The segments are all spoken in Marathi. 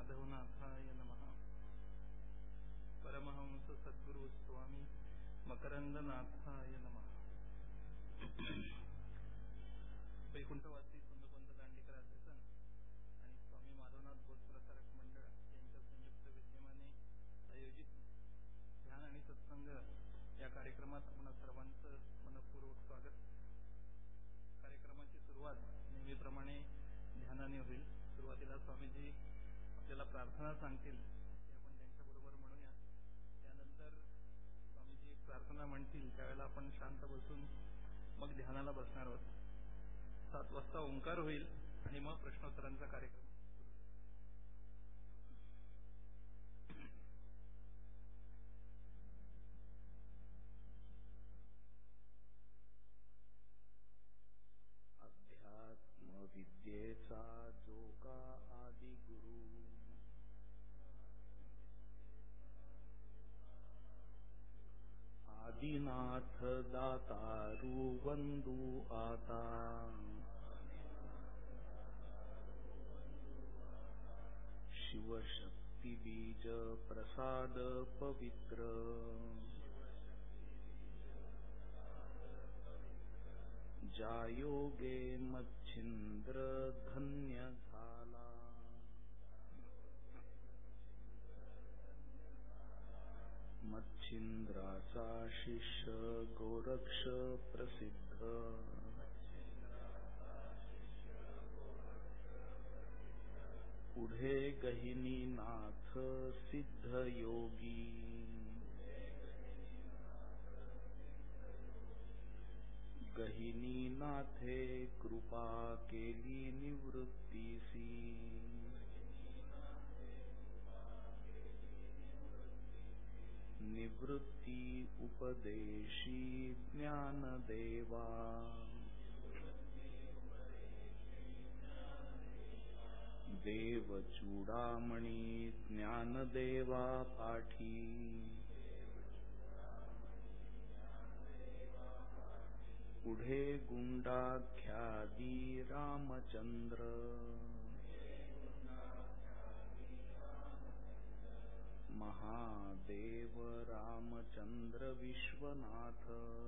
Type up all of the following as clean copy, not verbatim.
माधवनाथाय नमः. परमहंस सद्गुरु स्वामी मकरंदनाथाय नमः. वैकुंठवासी सुंदपंत दांडेकर अध्यसन आणि स्वामी माधवनाथ बोधप्रसारक मंडळ यांच्या संयुक्त विद्यमाने आयोजित ध्यान आणि सत्संग या कार्यक्रमात आपण सर्वांचं मनपूर्वक स्वागत. कार्यक्रमाची सुरुवात नेहमीप्रमाणे ध्यानाने होईल. सुरुवातीला स्वामीजी आपल्याला प्रार्थना सांगतील, ते आपण त्यांच्याबरोबर म्हणूया. त्यानंतर स्वामीजी प्रार्थना म्हणतील, त्यावेळेला आपण शांत बसून मग ध्यानाला बसणार आहोत. 7 वाजता ओंकार होईल आणि मग प्रश्नोत्तरांचा कार्यक्रम. विद्येचा जो का आदि गुरु, आदिनाथ दातारू वंदू आता, शिवशक्ती बीज प्रसाद पवित्र, जायोगे मच्छिंद्र धन्य झाला, मच्छिंद्राचा शिष्य गोरक्ष प्रसिद्ध, पुढे गहिनीनाथ सिद्ध योगी, गहिनीनाथे कृपा केली निवृत्तीसी, निवृत्ती उपदेशी ज्ञानदेवा, देव चूडामणी ज्ञानदेवा पाठी, पुढे गुंडाख्यादी रामचंद्र, महादेव रामचंद्र विश्वनाथ,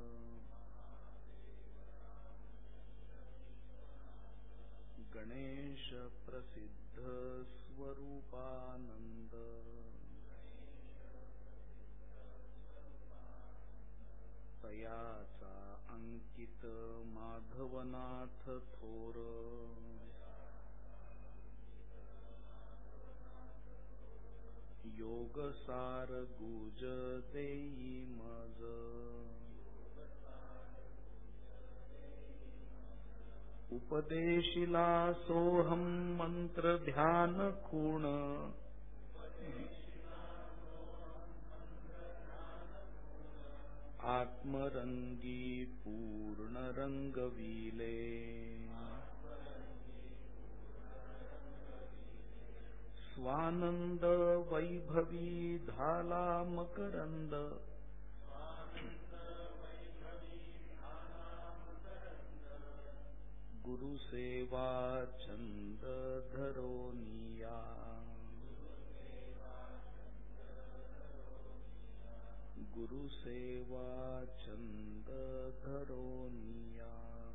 गणेश प्रसिद्ध स्वरूपानंद, तयाचा अंकित माधवनाथ थोर, योगसार गुज देई मज, उपदेशिला सोहम मंत्र ध्यान खूण, आत्मरंगी पूर्ण रंगविले, स्वानंद वैभवी झाला मकरंद, गुरुसेवा छंद धरोनिया, गुरुसेवा छंद धरोनिया,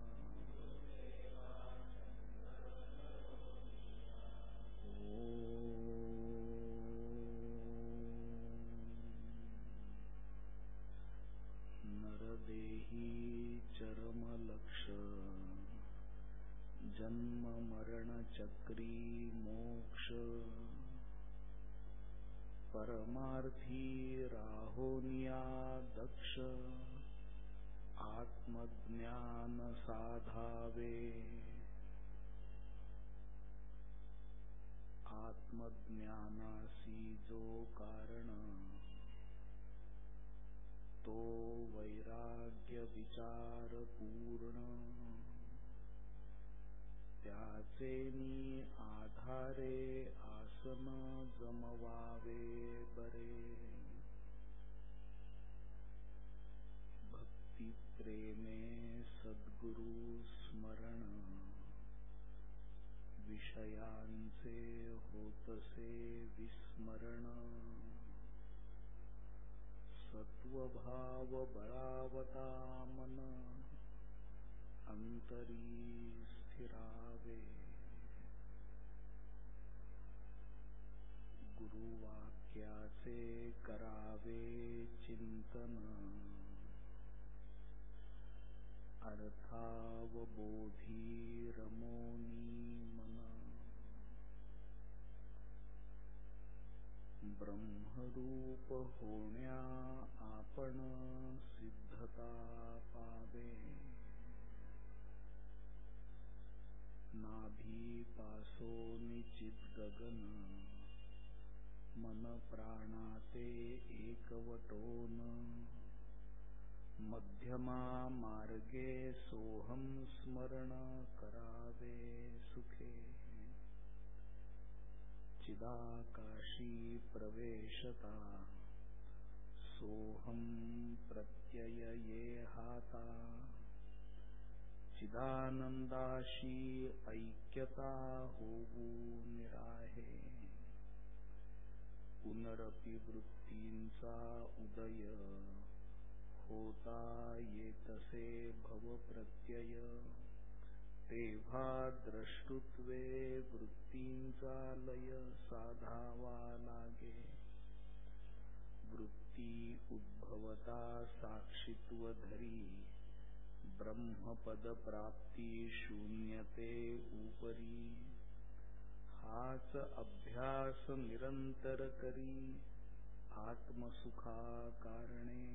नरदेही चरमलक्ष, जन्म मरण चक्री मोक्ष, परमार्थी राहोनिया दक्ष, आत्मज्ञान साधावे, आत्मज्ञानासी जो कारण, तो वैराग्य विचार पूर्ण, त्याचेनी आधारे आसन जमवावे बरे, भक्ती प्रेमे सद्गुरु स्मरण, विषयांचे होतसे विस्मरण, सत्वभाव बळावता मन अंतरी स्थिरावे. गुरुवाक्याचे करावे चिंतन, अर्थावबोधी रमोनी मन. ब्रह्मरूप होण्या आपण सिद्धता पावे, नाभीपासोनी चित गगन मन प्राणाते एकवटोन. मध्यमा मार्गे सोहम स्मरण करावे सुखे, चिदाकाशी प्रवेशता सोहम प्रत्यय ये हाता. चिदानंदाशी ऐक्यता होऊ निराहे, पुनरपि वृत्तींचा उदय होता येतसे भव प्रत्यय. तेव्हा द्रष्टुत्वे वृत्तींचा लय साधावा लागे, वृत्ती उद्भवता साक्षित्व धरी. ब्रह्मपद प्राप्ती शून्यते उपरी, हाच अभ्यास निरंतर करी आत्मसुखा कारणे.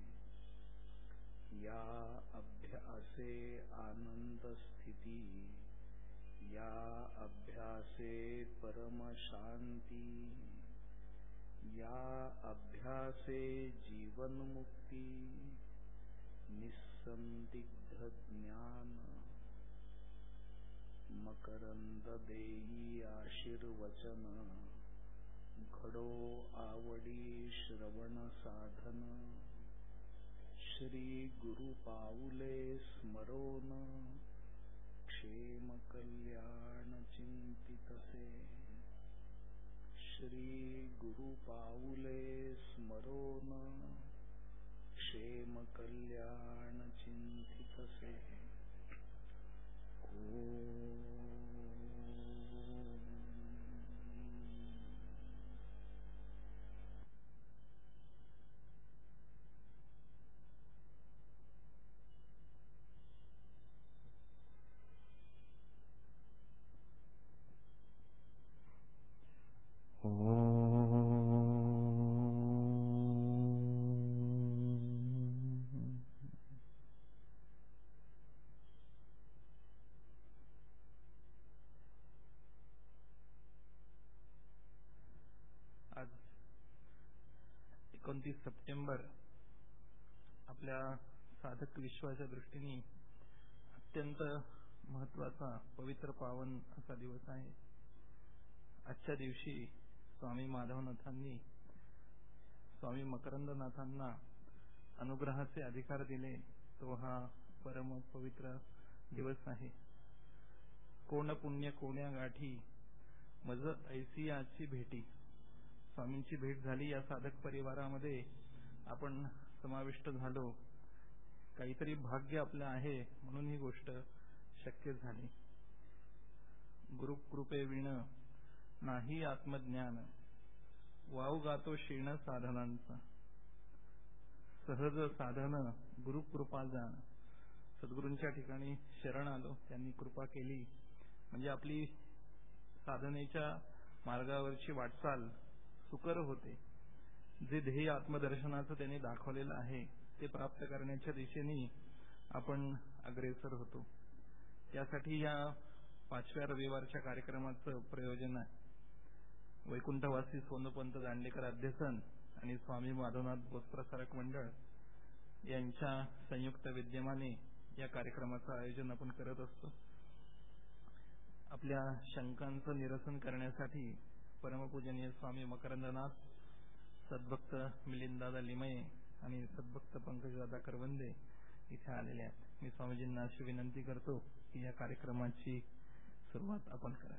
या अभ्यासे आनंद स्थिती, या अभ्यासे परम शांती. या अभ्यासे जीवन मुक्ती, निस्संदिग्ध ज्ञान. मकरंद देई आशीर्वचन, घडो आवडी श्रवण साधन. श्री गुरु पाऊले स्मरोन, क्षेम कल्याण चिंतितसे. श्री गुरु पाऊले स्मरोन, क्षेम कल्याण चिंतितसे. आज 29 सप्टेंबर आपल्या साधक विश्वाच्या दृष्टीने अत्यंत महत्वाचा पवित्र पावन असा दिवस आहे. आजच्या दिवशी स्वामी माधवनाथांनी स्वामी मकरंदनाथांना अनुग्रहाचे अधिकार दिले, तो हा परम पवित्र दिवस आहे. कोण पुण्य कोण्या गाठी, मज ऐसियाची भेटी. स्वामींची भेट झाली, या साधक परिवारामध्ये आपण समाविष्ट झालो. काहीतरी भाग्य आपलं आहे म्हणून ही गोष्ट शक्य झाली. गुरुकृपे विण नाही आत्मज्ञान, वाव गातो क्षीण साधनांचा. सहज साधन गुरुकृपा जाण. सद्गुरूंच्या ठिकाणी शरण आलो, त्यांनी कृपा केली म्हणजे आपली साधनेच्या मार्गावरची वाटचाल सुकर होते. जे ध्येय आत्मदर्शनाचं त्यांनी दाखवलेलं आहे ते प्राप्त करण्याच्या दिशेने आपण अग्रेसर होतो. त्यासाठी या 5व्या रविवारच्या कार्यक्रमाचं प्रयोजन आहे. वैकुंठवासी सोनोपंत दांडेकर अध्यसन आणि स्वामी माधवनाथ बोधप्रसारक मंडळ यांच्या संयुक्त विद्यमाने या कार्यक्रमाचं आयोजन आपण करत असतो. आपल्या शंकांचं निरसन करण्यासाठी परमपूजनीय स्वामी मकरंदनाथ, सद्भक्त मिलिंददादा लिमये आणि सद्भक्त पंकजदादा करवंदे इथे आलेले आहेत. मी स्वामीजींना अशी विनंती करतो की या कार्यक्रमाची सुरुवात आपण करावी.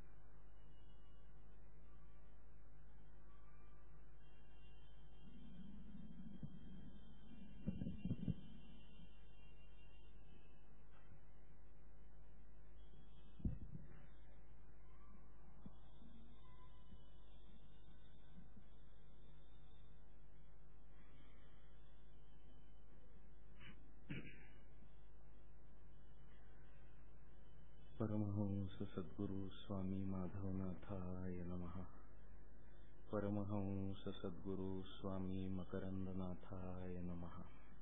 परमहंस सद्गुरु स्वामी माधवनाथाय नमः. परमहंस सद्गुरु स्वामी मकरंदनाथाय नमः.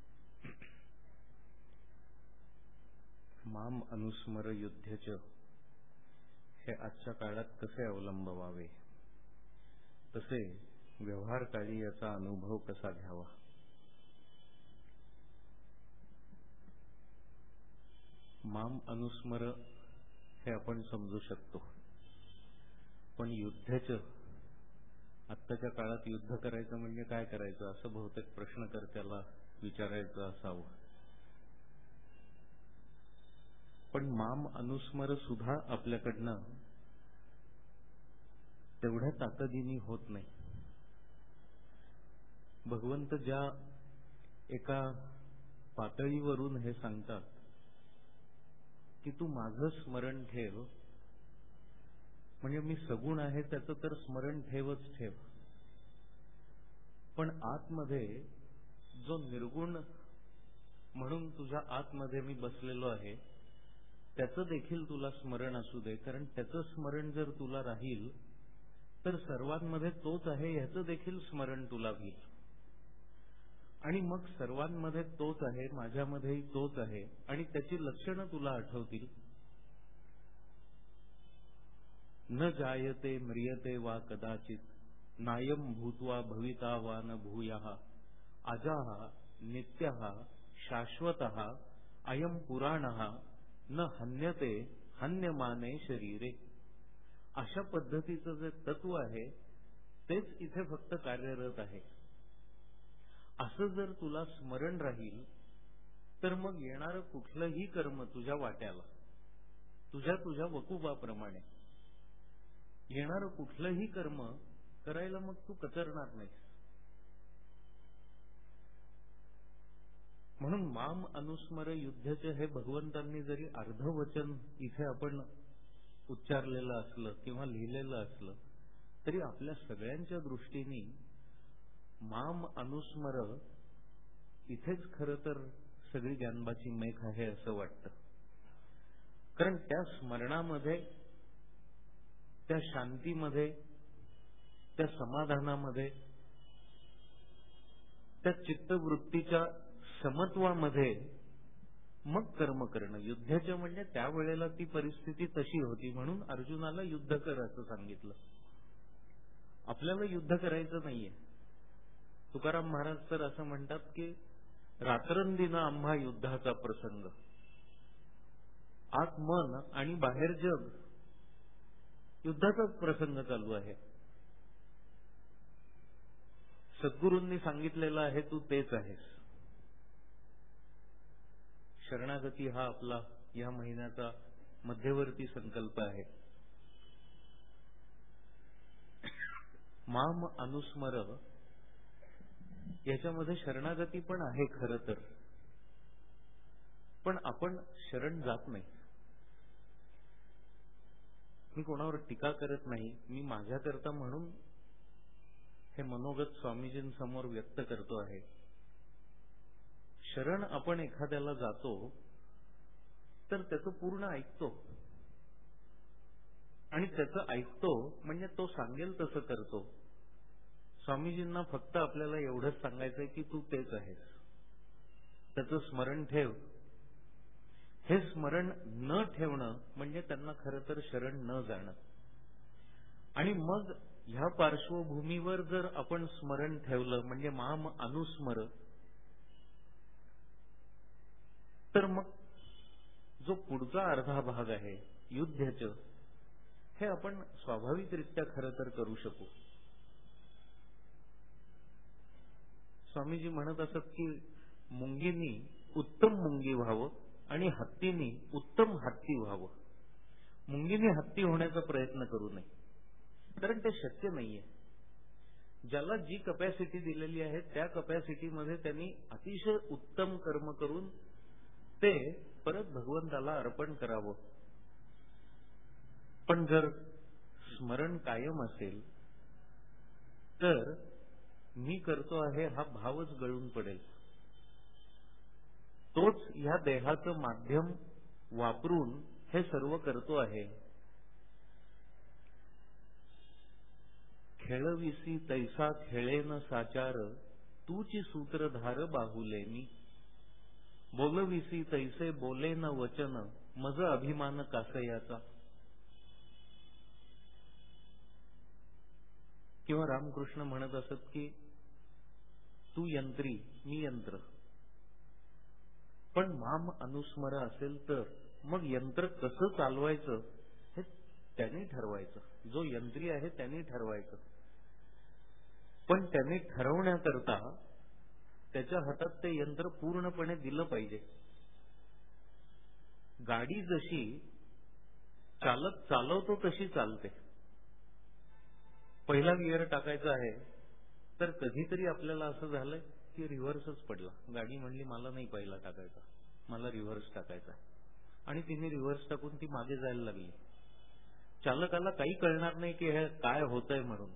माम अनुस्मर युध्यच हे आजच्या काळात कसे अवलंबवावे, तसे व्यवहारकाळी याचा अनुभव कसा घ्यावा. माम अनुस्मर हे आपण समजू शकतो, पण युद्धच, आत्ताच्या काळात युद्ध करायचं म्हणजे काय करायचं असं बहुतेक प्रश्नकर्त्याला विचारायचं असावं. पण माम अनुस्मर सुद्धा आपल्याकडनं तेवढ्या ताकदीने होत नाही. भगवंत ज्या एका पातळीवरून हे सांगतात की तू माझं स्मरण ठेव, म्हणजे मी सगुण आहे त्याचं तर स्मरण ठेवच ठेव, पण आतमध्ये जो निर्गुण म्हणून तुझ्या आतमध्ये मी बसलेलो आहे त्याचं देखील तुला स्मरण असू दे, कारण त्याचं स्मरण जर तुला राहील तर सर्वांमध्ये तोच आहे ह्याचं देखील स्मरण तुला होईल. आणि मग सर्वांमध्ये तोच आहे, माझ्यामध्येही तोच आहे, आणि त्याची लक्षणं तुला आठवतील. न जायते म्रियते वा कदाचित, नायम भूत्वा भविता वा न भूयः, अजः नित्यः शाश्वतः अयम पुराणः न हन्यते हन्यमाने शरीरे. अशा पद्धतीचं जे तत्व आहे तेच इथे फक्त कार्यरत आहे. असं जर तुला स्मरण राहील तर मग येणारं कुठलंही कर्म तुझ्या वाट्याला, तुझ्या वकुबाप्रमाणे येणारं कुठलंही कर्म करायला मग तू कचरणार नाहीस. म्हणून माम अनुस्मर युद्धचे हे भगवंतांनी जरी अर्धवचन इथे आपण उच्चारलेलं असलं किंवा लिहिलेलं असलं तरी आपल्या सगळ्यांच्या दृष्टीने माम अनुस्मर इथेच खरं तर सगळी ज्ञानबाची मेघ आहे असं वाटतं. कारण त्या स्मरणामध्ये, त्या शांतीमध्ये, त्या समाधानामध्ये, त्या चित्तवृत्तीच्या समत्वामध्ये मग कर्म करणं. युद्धाच्या म्हणजे त्यावेळेला ती परिस्थिती तशी होती म्हणून अर्जुनाला युद्ध कर असं सांगितलं. आपल्याला युद्ध करायचं नाहीये. तुकाराम महाराज तर असं म्हणतात की रात्रंदिन आम्हा युद्धाचा प्रसंग, आत मन आणि बाहेर जग, युद्धाचाच प्रसंग चालू आहे. सद्गुरूंनी सांगितलेलं आहे तू तेच आहेस. शरणागती हा आपला या महिन्याचा मध्यवर्ती संकल्प आहे. माम अनुस्मर याच्यामध्ये शरणागती पण आहे खरं तर, पण आपण शरण जात नाही. मी कोणावर टीका करत नाही, मी माझ्याकरता म्हणून हे मनोगत स्वामीजींसमोर व्यक्त करतो आहे. शरण आपण एखाद्याला जातो तर त्याचं पूर्ण ऐकतो, आणि त्याचं ऐकतो म्हणजे तो सांगेल तसं करतो. स्वामीजींना फक्त आपल्याला एवढंच सांगायचंय की तू तेच आहेस, त्याचं स्मरण ठेव. हे स्मरण न ठेवणं म्हणजे त्यांना खरं तर शरण न जाणं. आणि मग ह्या पार्श्वभूमीवर जर आपण स्मरण ठेवलं म्हणजे माम अनुस्मर, तर मग जो पुढचा अर्धा भाग आहे युद्धच, हे आपण स्वाभाविकरित्या खरं तर करू शकू. स्वामीजी म्हणत असत की मुंगीनी उत्तम मुंगी व्हावं आणि हत्तीनी उत्तम हत्ती व्हावं. मुंगीने हत्ती होण्याचा प्रयत्न करू नये, कारण ते शक्य नाहीये. ज्याला जी कपॅसिटी दिलेली आहे त्या कपॅसिटीमध्ये त्यांनी अतिशय उत्तम कर्म करून ते परत भगवंताला अर्पण करावं. पण जर स्मरण कायम असेल तर मी करतो आहे हा भावच गळून पडेल. तोच ह्या देहाचं माध्यम वापरून हे सर्व करतो आहे. खेळविसी तैसा खेळेन साचार, तूची सूत्रधार बाहुले मी. बोलविसी तैसे बोलेन वचन, मज अभिमान कासयाचा. किंवा रामकृष्ण म्हणत असत की तू यंत्री मी यंत्र, पण माम अनुस्मर असेल तर मग यंत्र कसं चालवायचं हे त्यांनी ठरवायचं. जो यंत्री आहे त्यांनी ठरवायचं. पण त्यांनी ठरवण्याकरता त्याच्या हातात ते यंत्र पूर्णपणे दिलं पाहिजे. गाडी जशी चालक चालवतो तशी चालते. पहिला गिअर टाकायचा आहे तर कधीतरी आपल्याला असं झालंय की रिव्हर्सच पडला. गाडी म्हणली मला नाही पहिला टाकायचा, मला रिव्हर्स टाकायचा, आणि तिने रिव्हर्स टाकून ती मागे जायला लागली. चालकाला काही कळणार नाही की हे काय होतंय म्हणून.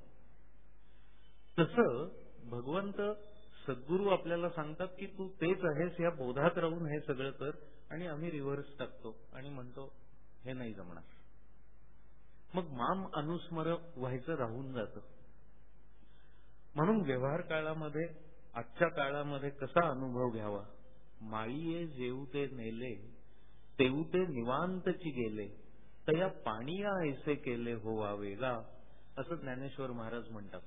तसं भगवंत सद्गुरू आपल्याला सांगतात की तू तेच आहेस या बोधात राहून हे सगळं कर, आणि आम्ही रिव्हर्स टाकतो आणि म्हणतो हे नाही जमणार. मग माम अनुस्मर व्हायचं राहून जातं. म्हणून व्यवहार काळामध्ये आजच्या काळामध्ये कसा अनुभव घ्यावा. माळीये जेवते नेले, तेवते निवांतची गेले, तया पाणीया ऐसे केले होवा वेगा, असं ज्ञानेश्वर महाराज म्हणतात.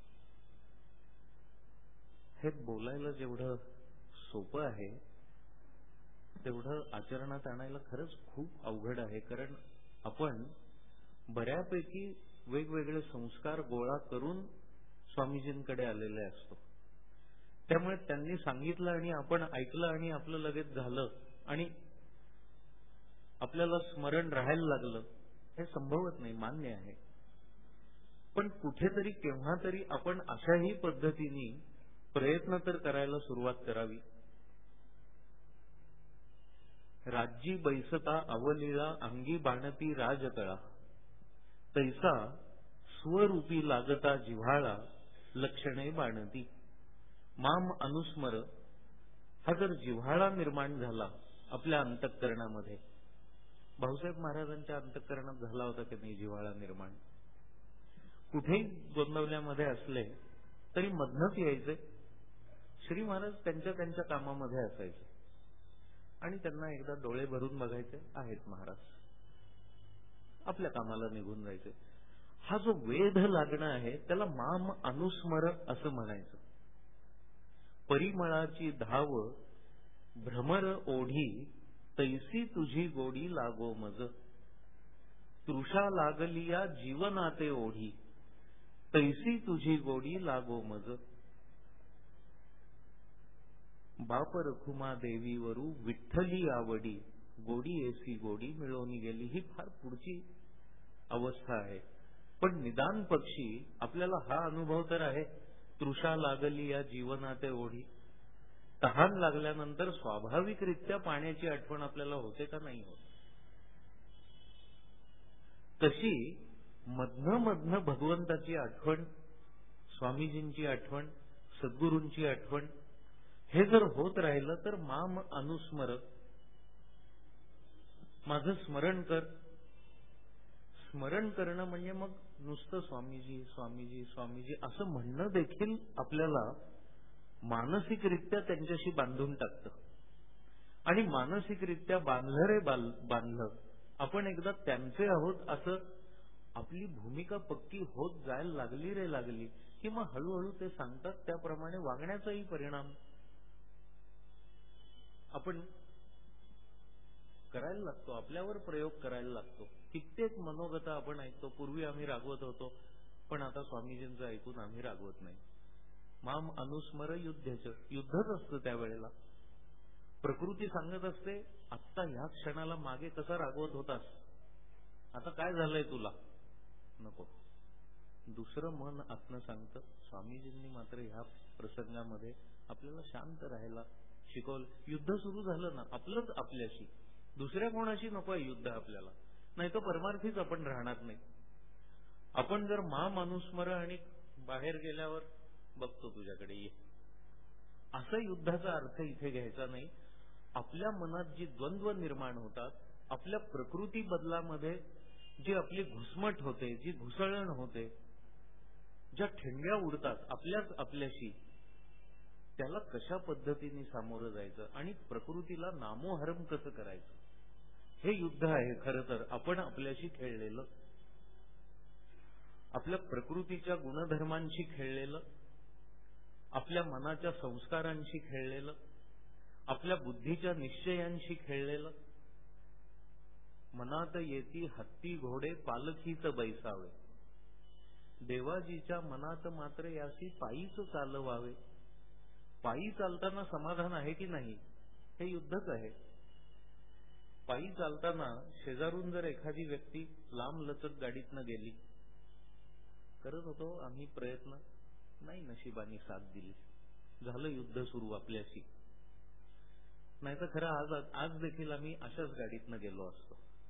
हे बोलायला जेवढं सोपं आहे तेवढं आचरणात आणायला खरंच खूप अवघड आहे. कारण आपण बऱ्यापैकी वेगवेगळे संस्कार गोळा करून स्वामीजींकडे आलेले असतो. त्यामुळे त्यांनी सांगितलं आणि आपण ऐकलं आणि आपलं लगेच झालं आणि आपल्याला स्मरण राहायला लागलं हे संभवत नाही, मान्य आहे. पण कुठेतरी केव्हा तरी आपण अशाही पद्धतीने प्रयत्न तर करायला सुरुवात करावी. राज्जी बैसता अवलीळा अंगी बाणती राजकळा, तैसा स्वरूपी लागता जिव्हाळा लक्षणे बाणती. माम अनुस्मर हा जर जिव्हाळा निर्माण झाला आपल्या अंतःकरणामध्ये, भाऊसाहेब महाराजांच्या अंतःकरणात झाला होता की नाही जिव्हाळा निर्माण. कुठेही गोंदवल्यामध्ये असले तरी मधनच यायचे. श्री महाराज त्यांच्या त्यांच्या कामामध्ये असायचे आणि त्यांना एकदा डोळे भरून बघायचे, आहेत महाराज, आपल्या कामाला निघून जायचे. हा जो वेध लागणं आहे त्याला माम अनुस्मर असं म्हणायचं. परिमळाची धाव भ्रमर ओढी, तैसी तुझी गोडी लागो मज. तृषा लागलिया जीवनाते ओढी, तैसी तुझी गोडी लागो मज. बाप रखुमा देवीवरू विठ्ठली आवडी, गोडी एसी गोडी मिळवून गेली. ही फार पुढची अवस्था आहे. पण निदान पक्षी आपल्याला हा अनुभव तर आहे, तृषा लागली या जीवनाते ओढी. तहान लागल्यानंतर स्वाभाविकरित्या पाण्याची आठवण आपल्याला होते का नाही होत. तशी मधनं मधनं भगवंताची आठवण, स्वामीजींची आठवण, सद्गुरूंची आठवण हे जर होत राहिलं तर माम अनुस्मर, माझं स्मरण कर. स्मरण करणं म्हणजे मग नुसतं स्वामीजी स्वामीजी स्वामीजी असं म्हणणं देखील आपल्याला मानसिकरित्या त्यांच्याशी बांधून टाकतं. आणि मानसिकरित्या बांधलं रे बांधलं, आपण एकदा त्यांचे आहोत असं आपली भूमिका पक्की होत जायला लागली रे लागली की मग हळूहळू ते सांगतात त्याप्रमाणे वागण्याचाही परिणाम आपण करायला लागतो. आपल्यावर प्रयोग करायला लागतो. कित्येक मनोगत आपण ऐकतो, पूर्वी आम्ही रागवत होतो पण आता स्वामीजींचं ऐकून आम्ही रागवत नाही. माम अनुस्मर युद्धच असतं त्यावेळेला. प्रकृती सांगत असते आत्ता ह्या क्षणाला मागे कसा रागवत होतास, आता काय झालंय तुला, नको. दुसरं मन आत्म सांगतं. स्वामीजींनी मात्र ह्या प्रसंगामध्ये आपल्याला शांत राहायला शिकवलं. युद्ध सुरू झालं ना आपलंच आपल्याशी, दुसऱ्या कोणाशी नको आहे युद्ध आपल्याला, नाही तर परमार्थीच आपण राहणार नाही. आपण जर माणूसमर आणि बाहेर गेल्यावर बघतो तुझ्याकडे ये, असं युद्धाचा अर्थ इथे घ्यायचा नाही. आपल्या मनात जी द्वंद्व निर्माण होतात, आपल्या प्रकृती बदलामध्ये जी आपली घुसमट होते, जी घुसळण होते, ज्या ठिणग्या उडतात आपल्याच आपल्याशी, त्याला कशा पद्धतीने सामोरं जायचं आणि प्रकृतीला नामोहरम कसं करायचं, हे युद्ध आहे खरं तर आपण आपल्याशी खेळलेलं, आपल्या प्रकृतीच्या गुणधर्मांशी खेळलेलं, आपल्या मनाच्या संस्कारांशी खेळलेलं, आपल्या बुद्धीच्या निश्चयांशी खेळलेलं. मनात येती हत्ती घोडे पालखीच बैसावे, देवाजीच्या मनात मात्र याशी पायीच चालवावे. पायी चालताना समाधान आहे की नाही, हे युद्धच आहे. पायी चालताना शेजारून जर एखादी व्यक्ती लांब लचक गाडीतनं गेली, करत होतो आम्ही प्रयत्न, नाही नशिबाने साथ दिली, झालं युद्ध सुरू आपल्याशी. नाही तर खरं आज देखील आम्ही अशाच गाडीतनं गेलो असतो.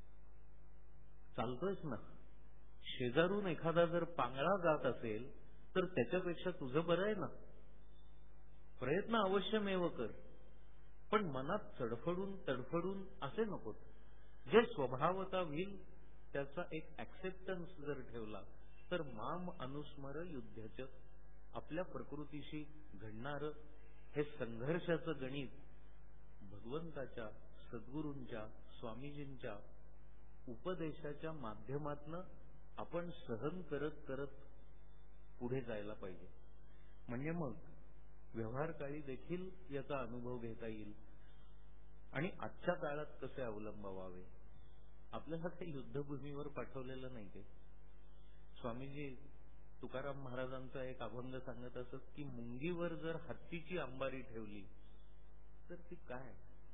चालतोयच ना. शेजारून एखादा जर पांगळा जात असेल तर त्याच्यापेक्षा तुझं बरं आहे ना. प्रयत्न अवश्यमेव कर, पण मनात चडफडून तडफडून असे नको. जे स्वभावता होईल त्याचा एक ऍक्सेप्टन्स जर ठेवला तर माम अनुस्मर युद्धच, आपल्या प्रकृतीशी घडणारं हे संघर्षाचं गणित भगवंताच्या, सद्गुरूंच्या, स्वामीजींच्या उपदेशाच्या माध्यमातनं आपण सहन करत करत पुढे जायला पाहिजे. म्हणजे मग व्यवहार काळी देखील याचा अनुभव घेता येईल. आणि आजच्या काळात कसे अवलंबावे, आपल्याला काही युद्धभूमीवर पाठवलेलं नाही. ते स्वामीजी तुकाराम महाराजांचा एक अभंग सांगत असत की मुंगीवर जर हत्तीची अंबारी ठेवली तर ती काय,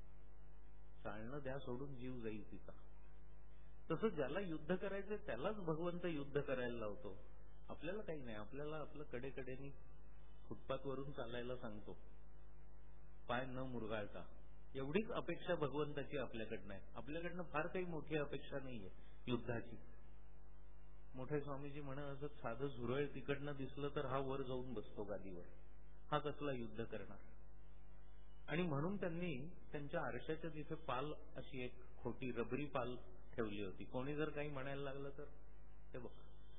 चालणं द्या सोडून जीव जाईल तिचा. तसं ज्याला युद्ध करायचंय त्यालाच भगवंत युद्ध करायला लावतो. आपल्याला काही नाही, आपल्याला आपलं कडेकडेनी फुटपाथवरून चालायला सांगतो, पाय न मुरगाळता. एवढीच अपेक्षा भगवंताची आपल्याकडनं आहे. आपल्याकडनं फार काही मोठी अपेक्षा नाहीये युद्धाची. मोठे स्वामीजी म्हणत असत, साधं झुरळ तिकडनं दिसलं तर हा वर जाऊन बसतो गादीवर, हा कसला युद्ध करणार. आणि म्हणून त्यांनी त्यांच्या आरशाच्या तिथे पाल, अशी एक खोटी रबरी पाल ठेवली होती. कोणी जर काही म्हणायला लागलं तर ते बघ.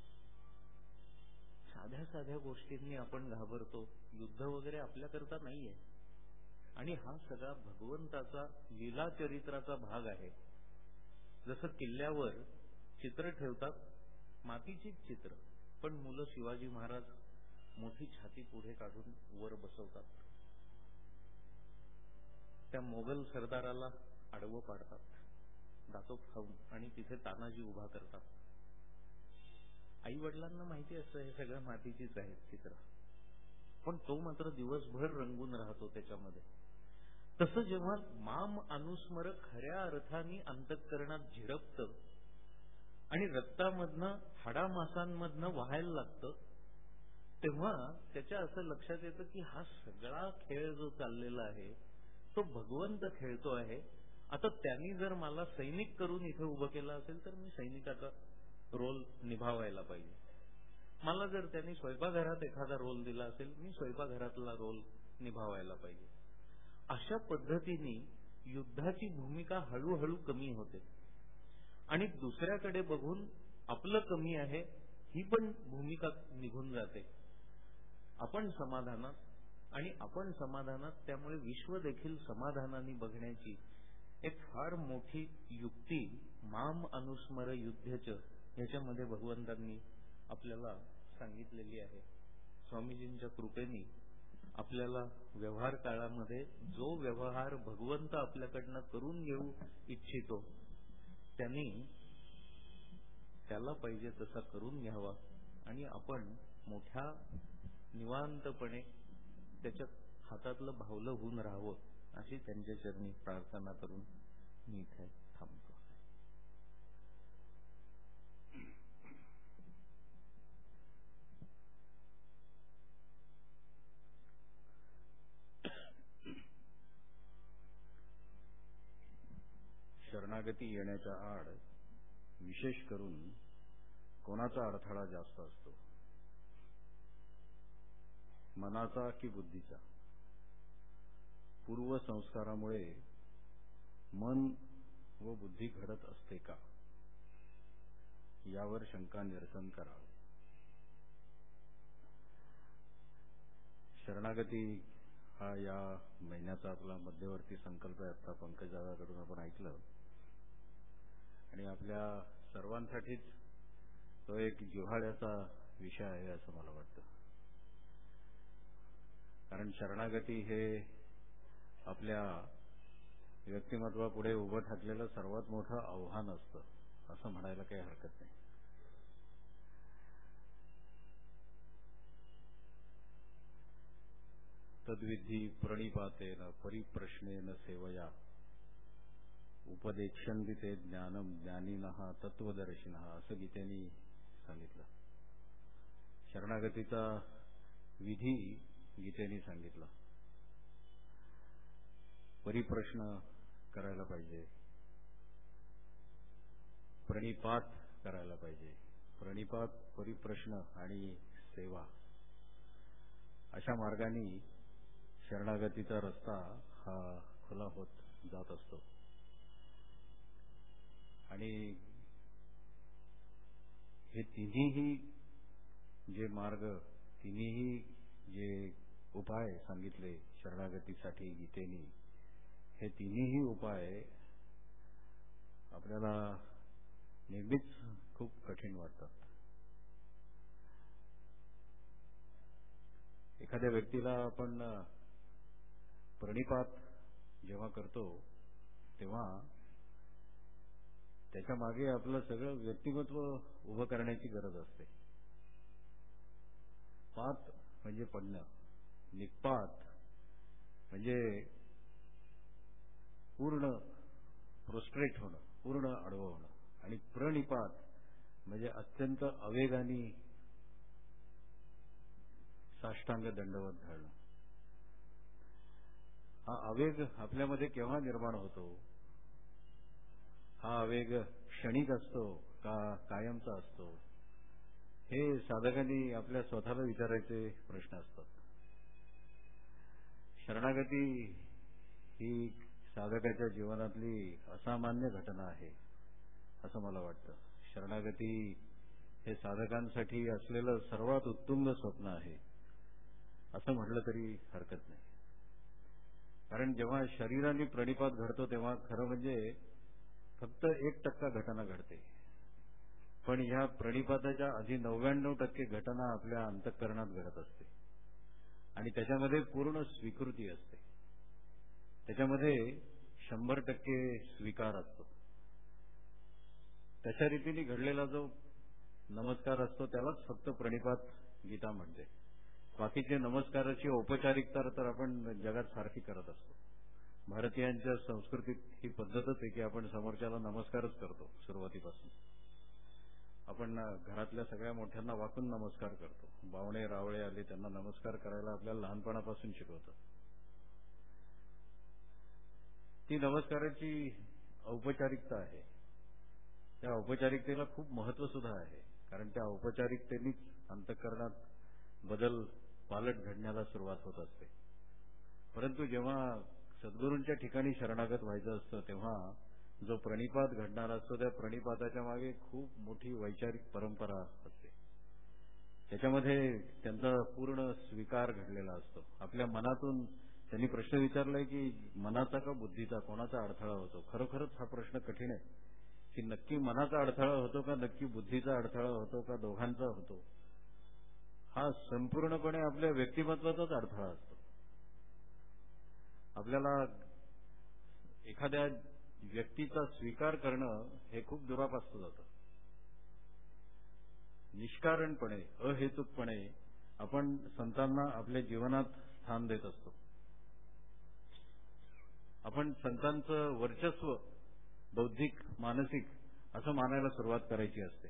साध्या साध्या गोष्टींनी आपण घाबरतो. युद्ध वगैरे आपल्याकरता नाहीये. आणि हा सगळा भगवंताचा लीला चरित्राचा भाग आहे. जसं किल्ल्यावर चित्र ठेवतात, मातीचीच चित्र, पण मुलं शिवाजी महाराज मोठी छाती पुढे काढून वर बसवतात. त्या मोगल सरदाराला आडवं पाडतात दातो खाऊन आणि तिथे तानाजी उभा करतात. आई वडिलांना माहिती असतं हे सगळं मातीचीच आहेत चित्र, पण तो मात्र दिवसभर रंगून राहतो त्याच्यामध्ये. तसं जेव्हा माम अनुस्मर खऱ्या अर्थाने अंतःकरणात झिरपतं आणि रक्तामधनं हाडामासांमधनं व्हायला लागतं, तेव्हा त्याच्या असं लक्षात येतं की हा सगळा खेळ जो चाललेला आहे तो भगवंत खेळतो आहे. आता त्यांनी जर मला सैनिक करून इथे उभं केलं असेल तर मी सैनिकाचा रोल निभावायला पाहिजे. मला जर त्यांनी स्वयंपाकघरात एखादा रोल दिला असेल, मी स्वयंपाकघरातला रोल निभावायला पाहिजे. अशा पद्धतीने युद्धाची भूमिका हळूहळू कमी होते आणि दुसऱ्याकडे बघून आपलं कमी आहे ही पण भूमिका निघून जाते. आपण समाधानात आणि आपण समाधानात, त्यामुळे विश्व देखील समाधानाने बघण्याची एक फार मोठी युक्ती माम अनुस्मर युद्धच ह्याच्यामध्ये भगवंतांनी आपल्याला सांगितलेली आहे. स्वामीजींच्या कृपेने आपल्याला व्यवहार काळामध्ये जो व्यवहार भगवंत आपल्याकडनं करून घेऊ इच्छितो त्यांनी त्याला पाहिजे तसा करून घ्यावा आणि आपण मोठ्या निवांतपणे त्याच्या हातातलं भावलं होऊन राहावं, अशी त्यांच्या चरणी प्रार्थना करून मी इथे थांबतो. शरणागती येण्याच्या आड विशेष करून कोणाचा अडथळा जास्त असतो, मनाचा की बुद्धीचा? पूर्वसंस्कारामुळे मन व बुद्धी घडत असते का, यावर शंका निरसन करावे. शरणागती हा या महिन्याचा आपला मध्यवर्ती संकल्प आहे. आता पंकजदादाकडून आपण ऐकलं आणि आपल्या सर्वांसाठीच तो एक जिव्हाळ्याचा विषय आहे असं मला वाटतं. कारण शरणागती हे आपल्या व्यक्तिमत्वापुढे उभं ठाकलेलं सर्वात मोठं आव्हान असतं असं म्हणायला काही हरकत नाही. तद्विधी प्रणिपातेन परिप्रश्नेन सेवया उपदेक्षन्ति ते ज्ञानम ज्ञानिनः तत्वदर्शिनः असं गीतेने सांगितलं. शरणागतीचा विधी गीतेने सांगितला. परिप्रश्न करायला पाहिजे, प्रणिपात करायला पाहिजे. प्रणिपात, परिप्रश्न आणि सेवा अशा मार्गाने शरणागतीचा रस्ता हा खुला होत जात असतो. आणि हे तिन्हीही जे मार्ग, तिन्हीही जे उपाय सांगितले शरणागतीसाठी गीतेने, हे तिन्हीही उपाय आपल्याला नेहमीच खूप कठीण वाटतात. एखाद्या व्यक्तीला आपण प्रणिपात जेव्हा करतो तेव्हा त्याच्या मागे आपलं सगळं व्यक्तिमत्व उभं करण्याची गरज असते. पात म्हणजे पडणं, निपात म्हणजे पूर्ण प्रोस्ट्रेट होणं, पूर्ण आडवं होणं, आणि प्रणिपात म्हणजे अत्यंत आवेगाने साष्टांग दंडवत घालणं. हा आवेग आपल्यामध्ये केव्हा निर्माण होतो? हा आवेग क्षणिक असतो का कायमचा असतो? हे साधकांनी आपल्या स्वतःला विचारायचे प्रश्न असतात. शरणागती ही साधकाच्या जीवनातली असामान्य घटना आहे असं मला वाटतं. शरणागती हे साधकांसाठी असलेलं सर्वात उत्तुंग स्वप्न आहे असं म्हटलं तरी हरकत नाही. कारण जेव्हा शरीराने प्रणिपात घडतो तेव्हा खरं म्हणजे फक्त 1% घटना घडते, पण ह्या प्रणिपाताच्या आधी 99% घटना आपल्या अंतःकरणात घडत असते. आणि त्याच्यामध्ये पूर्ण स्वीकृती असते, त्याच्यामध्ये 100% स्वीकार असतो. तशा रीतीने घडलेला जो नमस्कार असतो त्यालाच फक्त प्रणिपात गीता म्हणते. बाकीचे नमस्काराची औपचारिकता तर आपण जगात सारखी करत असतो. भारतीयांच्या संस्कृतीत ही पद्धतच आहे की आपण समोरच्याला नमस्कारच करतो. सुरुवातीपासून आपण घरातल्या सगळ्या मोठ्यांना वाकून नमस्कार करतो. बावणे रावळे आले त्यांना नमस्कार करायला आपल्याला लहानपणापासून शिकवतात. ती नमस्काराची औपचारिकता आहे. त्या औपचारिकतेला खूप महत्व सुद्धा आहे. कारण त्या औपचारिकतेनेच अंतःकरणात बदल, पालट घडण्याला सुरुवात होत असते. परंतु जेव्हा सद्गुरूंच्या ठिकाणी शरणागत व्हायचं असतं तेव्हा जो प्रणिपात घडणार असतो त्या प्रणिपाताच्या मागे खूप मोठी वैचारिक परंपरा असते. त्याच्यामध्ये त्यांचा पूर्ण स्वीकार घडलेला असतो. आपल्या मनातून त्यांनी प्रश्न विचारलाय की मनाचा का बुद्धीचा, कोणाचा अडथळा होतो? खरोखरच हा प्रश्न कठीण आहे की नक्की मनाचा अडथळा होतो का नक्की बुद्धीचा अडथळा होतो का दोघांचा होतो? हा संपूर्णपणे आपल्या व्यक्तिमत्वाचाच अडथळा असतो. आपल्याला एखाद्या व्यक्तीचा स्वीकार करणं हे खूप दुरापास्त जातं. निष्कारणपणे, अहेतुकपणे आपण संतांना आपल्या जीवनात स्थान देत असतो. आपण संतांचं वर्चस्व बौद्धिक, मानसिक असं मानायला सुरुवात करायची असते.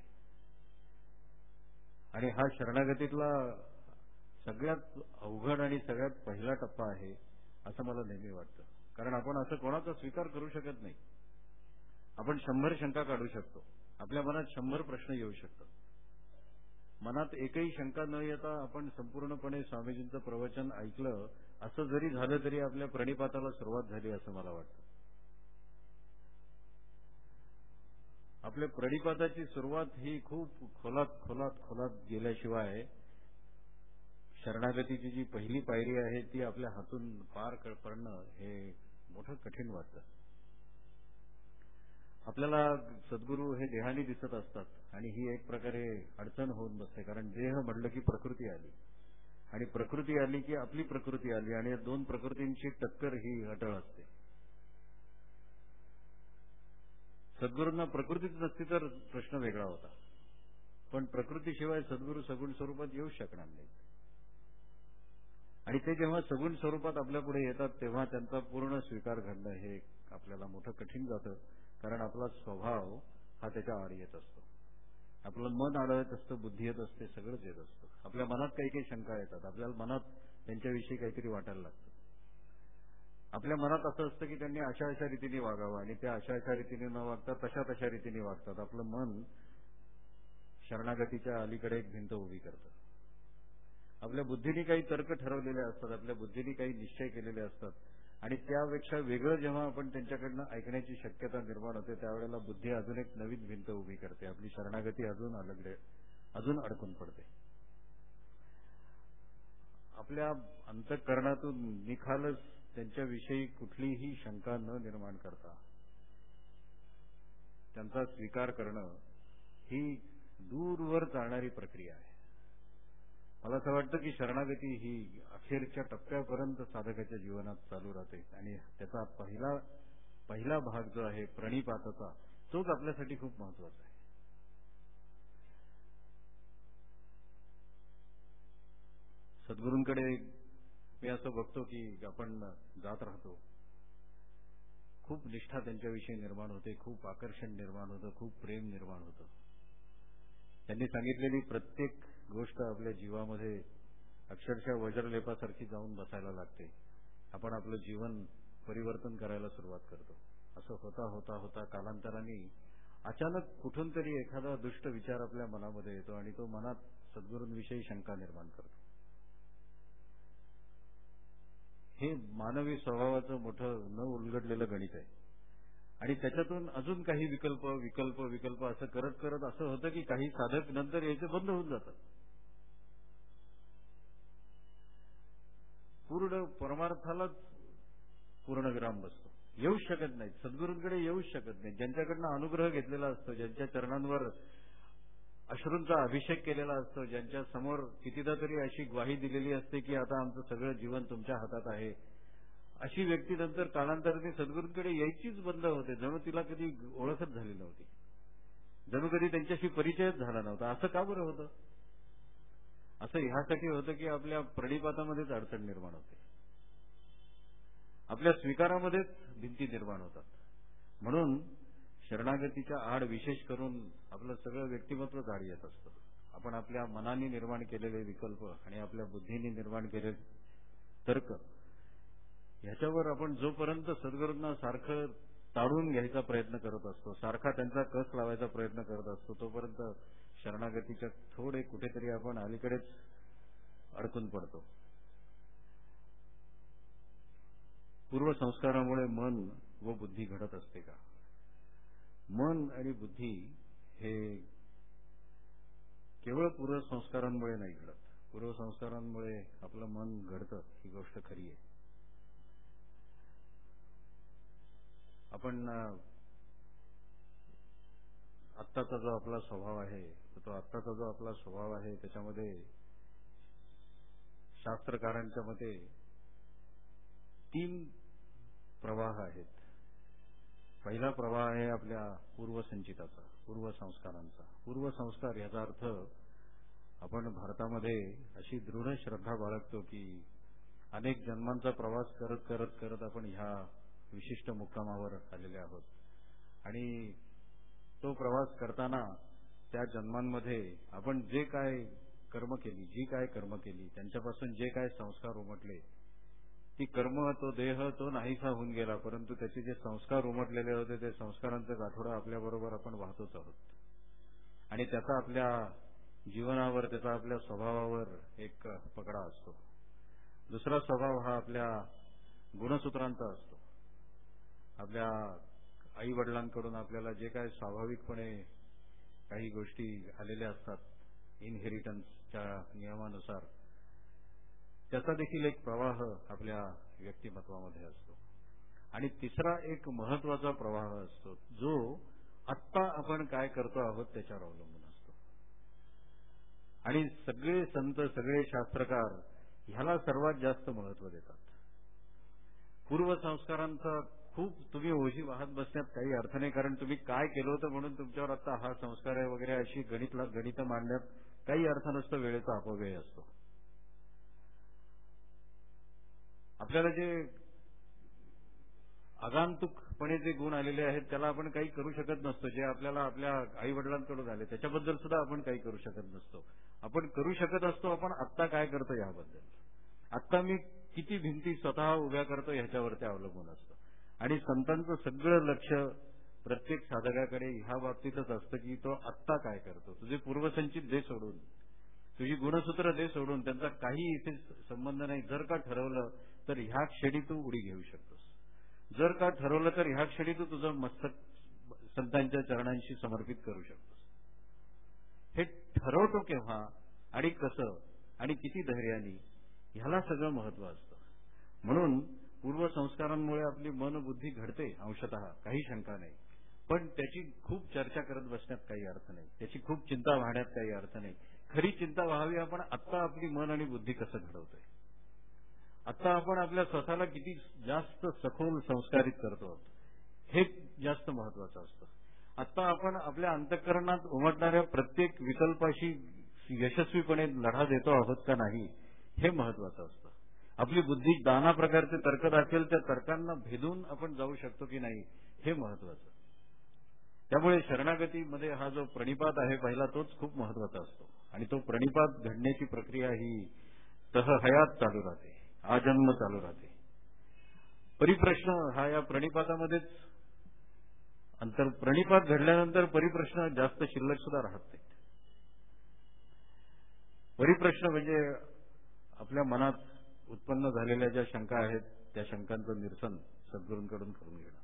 आणि हा शरणागतीतला सगळ्यात अवघड आणि सगळ्यात पहिला टप्पा आहे असं मला नेहमी वाटतं. कारण आपण असं कोणाचा स्वीकार करू शकत नाही. आपण 100 शंका काढू शकतो. आपल्या मनात 100 प्रश्न येऊ शकतात. मनात एकही शंका न येता आपण संपूर्णपणे स्वामीजींचं प्रवचन ऐकलं असं जरी झालं तरी आपल्या प्रणिपाताला सुरुवात झाली असं मला वाटतं. आपल्या प्रणिपाताची सुरुवात ही खूप खोलात गेल्याशिवाय शरणागतीची जी पहिली पायरी आहे ती आपल्या हातून पार पडणं हे मोठं कठीण वाटतं. आपल्याला सद्गुरू हे देहाने दिसत असतात आणि ही एक प्रकारे अडचण होऊन बसते. कारण देह म्हटलं की प्रकृती आली आणि प्रकृती आली की आपली प्रकृती आली आणि या दोन प्रकृतींची टक्कर ही अटळ असते. सद्गुरूंना प्रकृतीच नसती तर प्रश्न वेगळा होता, पण प्रकृतीशिवाय सद्गुरू सगुण स्वरूपात येऊ शकणार नाही. आणि ते जेव्हा सगुण स्वरूपात आपल्या पुढे येतात तेव्हा त्यांचा पूर्ण स्वीकार घडणं हे आपल्याला मोठं कठीण जातं. कारण आपला स्वभाव हा त्याच्या आड येत असतो. आपलं मन आड येत असतं, बुद्धी येत असते, सगळंच येत असतं. आपल्या मनात काही काही शंका येतात, आपल्याला मनात त्यांच्याविषयी काहीतरी वाटायला लागतं. आपल्या मनात असं असतं की त्यांनी अशा अशा रीतीने वागावं आणि त्या अशा अशा रीतीने न वागता तशा रीतीने वागतात. आपलं मन शरणागतीच्या अलीकडे एक भिंत उभी करतं. आपल्या बुद्धीने काही तर्क ठरवलेले असतात, आपल्या बुद्धीने काही निश्चय केलेले असतात आणि त्यापेक्षा वेगळं जेव्हा आपण त्यांच्याकडनं ऐकण्याची शक्यता निर्माण होते त्यावेळेला बुद्धी अजून एक नवीन भिंत उभी करते. आपली शरणागती अजून अडकून पडते. आपल्या अंतःकरणातून निखालस त्यांच्याविषयी कुठलीही शंका न निर्माण करता त्यांचा स्वीकार करणं ही दूरवर चालणारी प्रक्रिया आहे. मला असं वाटतं की शरणागती ही अखेरच्या टप्प्यापर्यंत साधकाच्या जीवनात चालू राहते आणि त्याचा पहिला भाग जो आहे प्रणिपाताचा तोच आपल्यासाठी खूप महत्वाचा आहे. सद्गुरूंकडे मी असं बघतो की आपण जात राहतो, खूप निष्ठा त्यांच्याविषयी निर्माण होते, खूप आकर्षण निर्माण होतं, खूप प्रेम निर्माण होतं. त्यांनी सांगितलेली प्रत्येक गोष्ट आपल्या जीवामध्ये अक्षरशः वज्रलेपासारखी जाऊन बसायला लागते. आपण आपलं जीवन परिवर्तन करायला सुरुवात करतो. असं होता होता होता कालांतराने अचानक कुठून तरी एखादा दुष्ट विचार आपल्या मनामध्ये येतो आणि तो मनात सद्गुरूंविषयी शंका निर्माण करतो. हे मानवी स्वभावाचं मोठं न उलगडलेलं गणित आहे आणि त्याच्यातून अजून काही विकल्प असं करत करत असं होतं की काही साधक नंतर यायचे बंद होऊन जातात. पूर्ण परमार्थालाच पूर्णविराम बसतो. येऊच शकत नाहीत, सद्गुरूंकडे येऊच शकत नाही. ज्यांच्याकडनं अनुग्रह घेतलेला असतो, ज्यांच्या चरणांवर अश्रूंचा अभिषेक केलेला असतो, ज्यांच्या समोर कितीदा तरी अशी ग्वाही दिलेली असते की आता आमचं सगळं जीवन तुमच्या हातात आहे, अशी व्यक्ती नंतर कालांतराने सद्गुरूंकडे यायचीच बंद होते. जणू तिला कधी ओळखच झाली नव्हती, जणू कधी त्यांच्याशी परिचयच झाला नव्हता. असं का बरं होतं? असं ह्यासाठी होतं की आपल्या प्रणिपातामध्येच अडचण निर्माण होते, आपल्या स्वीकारामध्येच भिंती निर्माण होतात. म्हणून शरणागतीच्या आड विशेष करून आपलं सगळं व्यक्तिमत्वच आड येत असतं. आपण आपल्या मनाने निर्माण केलेले विकल्प आणि आपल्या बुद्धीने निर्माण केलेले तर्क ह्याच्यावर आपण जोपर्यंत सद्गुरूंना सारखं ताडून घ्यायचा प्रयत्न करत असतो, सारखा त्यांचा कस लावायचा प्रयत्न करत असतो, तोपर्यंत शरणागतीच्या थोडे कुठेतरी आपण अलीकडेच अडकून पडतो. पूर्वसंस्कारामुळे मन व बुद्धी घडत असते का? मन आणि बुद्धी हे केवळ पूर्वसंस्कारांमुळे नाही घडत. पूर्वसंस्कारांमुळे आपलं मन घडतं ही गोष्ट खरी आहे. आपण आत्ताचा जो आपला स्वभाव आहे त्याच्यामध्ये शास्त्रकारांच्या मते 3 प्रवाह आहेत. पहिला प्रवाह आहे आपल्या पूर्वसंचिताचा, पूर्वसंस्कारांचा. पूर्वसंस्कार याचा अर्थ आपण भारतामध्ये अशी दृढ श्रद्धा बाळगतो की अनेक जन्मांचा प्रवास करत करत करत आपण ह्या विशिष्ट मुक्कामावर आलेले आहोत आणि तो प्रवास करताना त्या जन्मांमध्ये आपण जी काय कर्म केली त्यांच्यापासून जे काय संस्कार उमटले ती कर्म, तो देह, तो नाहीसा होऊन गेला, परंतु त्याचे जे संस्कार उमटलेले होते ते संस्कारांचं गाठोडं आपल्याबरोबर आपण वाहतोच आहोत आणि त्याचा आपल्या जीवनावर, त्याचा आपल्या स्वभावावर एक पगडा असतो. दुसरा स्वभाव हा आपल्या गुणसूत्रांचा असतो. आपल्या आई वडिलांकडून आपल्याला जे काय स्वाभाविकपणे काही गोष्टी आलेल्या असतात इनहेरिटन्सच्या नियमानुसार, त्याचा देखील एक प्रवाह आपल्या व्यक्तिमत्वामध्ये असतो. आणि तिसरा एक महत्वाचा प्रवाह असतो जो आत्ता आपण काय करतो आहोत त्याच्यावर अवलंबून असतो. आणि सगळे संत, सगळे शास्त्रकार ह्याला सर्वात जास्त महत्व देतात. पूर्वसंस्कारांचा खूप तुम्ही ओझी वाहत बसण्यात काही अर्थ नाही, कारण तुम्ही काय केलं होतं म्हणून तुमच्यावर आता हा संस्कार आहे वगैरे अशी गणित मांडण्यात काही अर्थ नसतो. वेळेचा अपव्यय असतो. आपल्याला जे आगंतुकपणे जे गुण आलेले आहेत त्याला आपण काही करू शकत नसतो. जे आपल्याला आपल्या आई वडिलांकडून आले त्याच्याबद्दल सुद्धा आपण काही करू शकत नसतो. आपण करू शकत असतो आपण आत्ता काय करतो याबद्दल. आत्ता मी किती भिंती स्वतः उभ्या करतो ह्याच्यावर ते अवलंबून असतं. आणि संतांचं सगळं लक्ष प्रत्येक साधकाकडे ह्या बाबतीतच असतं की तो आत्ता काय करतो. तुझे पूर्वसंचित दे सोडून, तुझी गुणसूत्र दे सोडून, त्यांचा काही इथे संबंध नाही. जर का ठरवलं तर ह्या क्षणी तू उडी घेऊ शकतोस. जर का ठरवलं तर ह्या क्षणी तू तुझं मस्तक संतांच्या चरणांशी समर्पित करू शकतोस. हे ठरवतो केव्हा आणि कसं आणि किती धैर्याने, ह्याला सगळं महत्व असतं. म्हणून पूर्वसंस्कारांमुळे आपली मनबुद्धी घडते अंशतः, काही शंका नाही. पण त्याची खूप चर्चा करत बसण्यात काही अर्थ नाही. त्याची खूप चिंता वाहण्यात काही अर्थ नाही. खरी चिंता व्हावी आपण आत्ता आपली मन आणि बुद्धी कसं घडवतोय, आत्ता आपण आपल्या स्वतःला किती जास्त सखोल संस्कारित करतो, हे जास्त महत्वाचं असतं. आत्ता आपण आपल्या अंतःकरणात उमटणाऱ्या प्रत्येक विकल्पाशी यशस्वीपणे लढा देतो आहोत का नाही, हे महत्वाचं असतं. आपली बुद्धी नाना प्रकारचे तर्क दाखवेल, त्या तर्कांना भेदून आपण जाऊ शकतो की नाही, हे महत्वाचं. त्यामुळे शरणागतीमध्ये हा जो प्रणिपात आहे पहिला, तोच खूप महत्वाचा असतो. आणि तो प्रणिपात घडण्याची प्रक्रिया ही तहहयात चालू राहते, आजन्म चालू राहते. परिप्रश्न हा या प्रणिपातामध्येच प्रणिपात घडल्यानंतर परिप्रश्न जास्त शिल्लक सुद्धा राहत नाही. परिप्रश्न म्हणजे आपल्या मनात उत्पन्न झालेल्या ज्या शंका आहेत त्या शंकांचं निरसन सद्गुरूंकडून करून घेणं.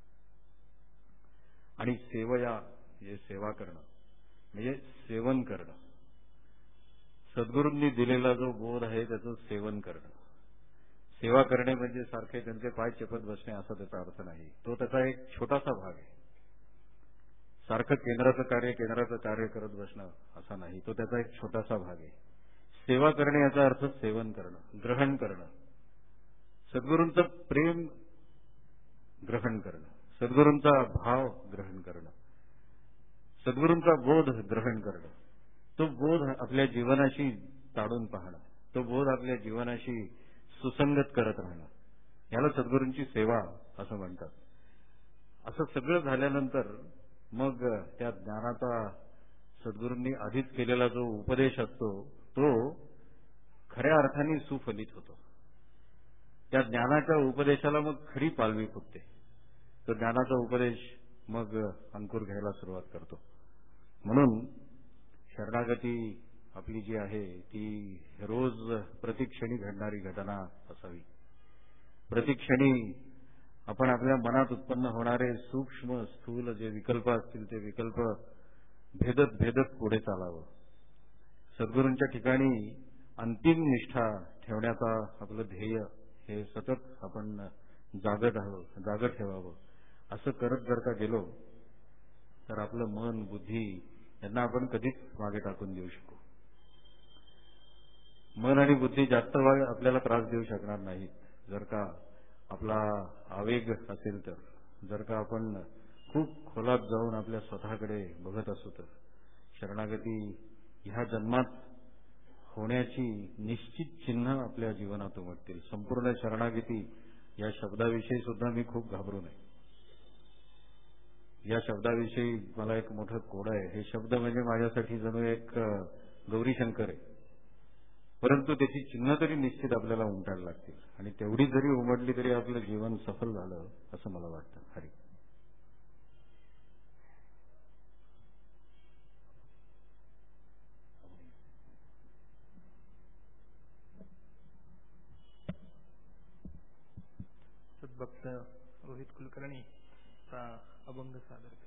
आणि सेवया म्हणजे सेवा करणं, म्हणजे सेवन करणं. सद्गुरूंनी दिलेला जो बोध आहे त्याचं सेवन करणं. सेवा करणे म्हणजे सारखे त्यांचे पाय चेपत बसणे असा त्याचा अर्थ नाही. तो त्याचा एक छोटासा भाग आहे. सारखं केंद्राचं कार्य करत बसणं असा नाही, तो त्याचा एक छोटासा भाग आहे. सेवा करणे याचा अर्थ सेवन करणं, ग्रहण करणं. सद्गुरूंचं प्रेम ग्रहण करणं, सद्गुरूंचा भाव ग्रहण करणं, सद्गुरूंचा बोध ग्रहण करणं. तो बोध आपल्या जीवनाशी ताडून पाहणं, तो बोध आपल्या जीवनाशी सुसंगत करत राहणं, याला सद्गुरूंची सेवा असं म्हणतात. असं सगळं झाल्यानंतर मग त्या ज्ञानाचा सद्गुरूंनी आधीच केलेला जो उपदेश असतो तो खऱ्या अर्थाने सुफलित होतो. त्या ज्ञानाच्या उपदेशाला मग खरी पालवी फुटते. तो ज्ञानाचा उपदेश मग अंकुर घ्यायला सुरुवात करतो. म्हणून शरणागती आपली जी आहे ती रोज प्रतिक्षणी घडणारी घटना असावी. प्रतिक्षणी आपण आपल्या मनात उत्पन्न होणारे सूक्ष्म स्थूल जे विकल्प असतील ते विकल्प भेदत पुढे चालावं. सद्गुरूंच्या ठिकाणी अंतिम निष्ठा ठेवण्याचा आपलं ध्येय हे सतत आपण जागं ठेवावं. असं करत जर का गेलो तर आपलं मन बुद्धी यांना आपण कधीच मागे टाकून देऊ शकू. मन आणि बुद्धी जास्त वेळ आपल्याला त्रास देऊ शकणार नाहीत जर का आपला आवेग असेल तर. जर का आपण खूप खोलात जाऊन आपल्या स्वतःकडे बघत असू तर शरणागती ह्या जन्मात होण्याची निश्चित चिन्ह आपल्या जीवनात उमटतील. संपूर्ण शरणागती या शब्दाविषयी सुद्धा मी खूप घाबरू नये. या शब्दाविषयी मला एक मोठं कोड आहे. हे शब्द म्हणजे माझ्यासाठी जणू एक गौरीशंकर आहे. परंतु त्याची चिन्ह तरी निश्चित आपल्याला उमटायला लागतील आणि तेवढी जरी उमटली तरी आपलं जीवन सफल झालं असं मला वाटतं. हरी. सद्भक्त रोहित कुलकर्णी अभंग सादर करे.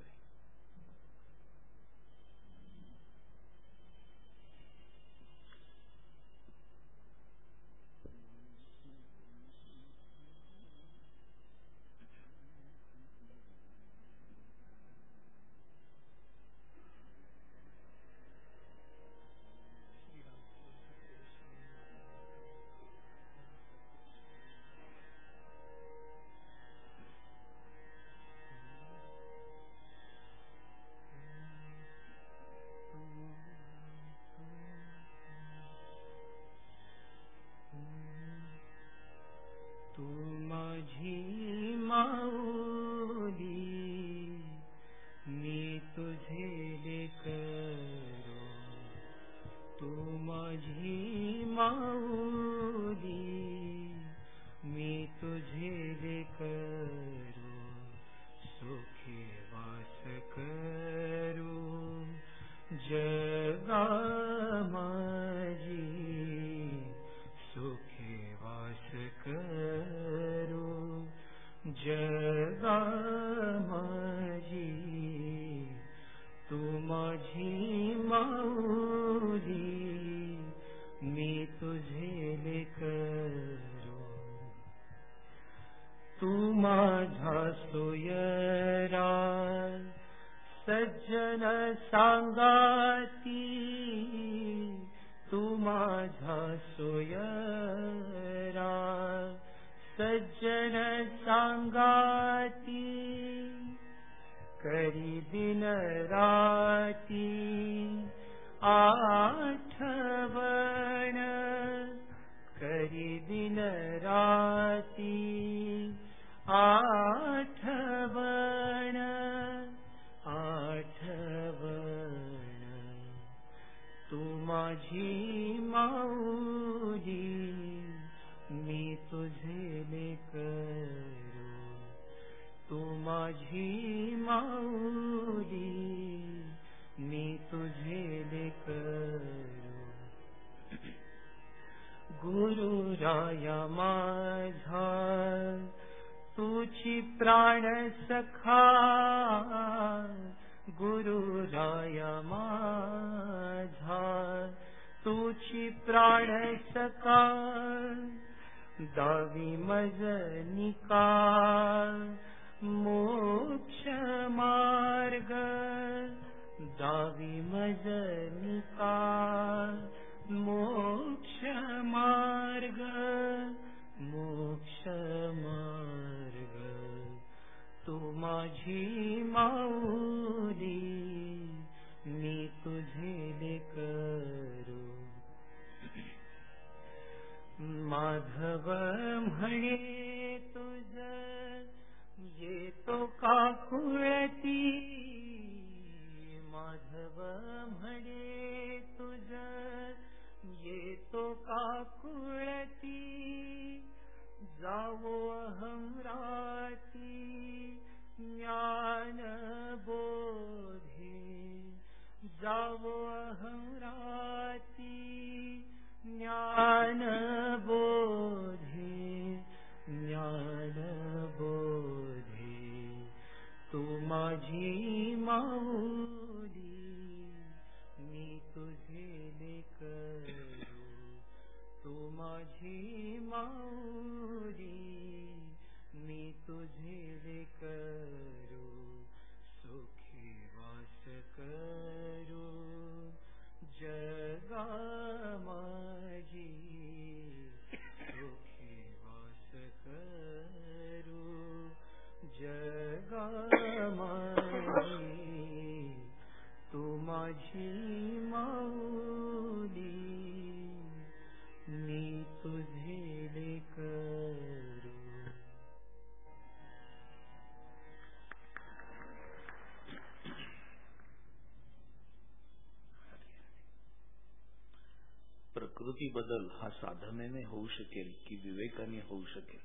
मी तुझे लेकरू प्रकृती बदल हा साधनेने होऊ शकेल की विवेकाने होऊ शकेल?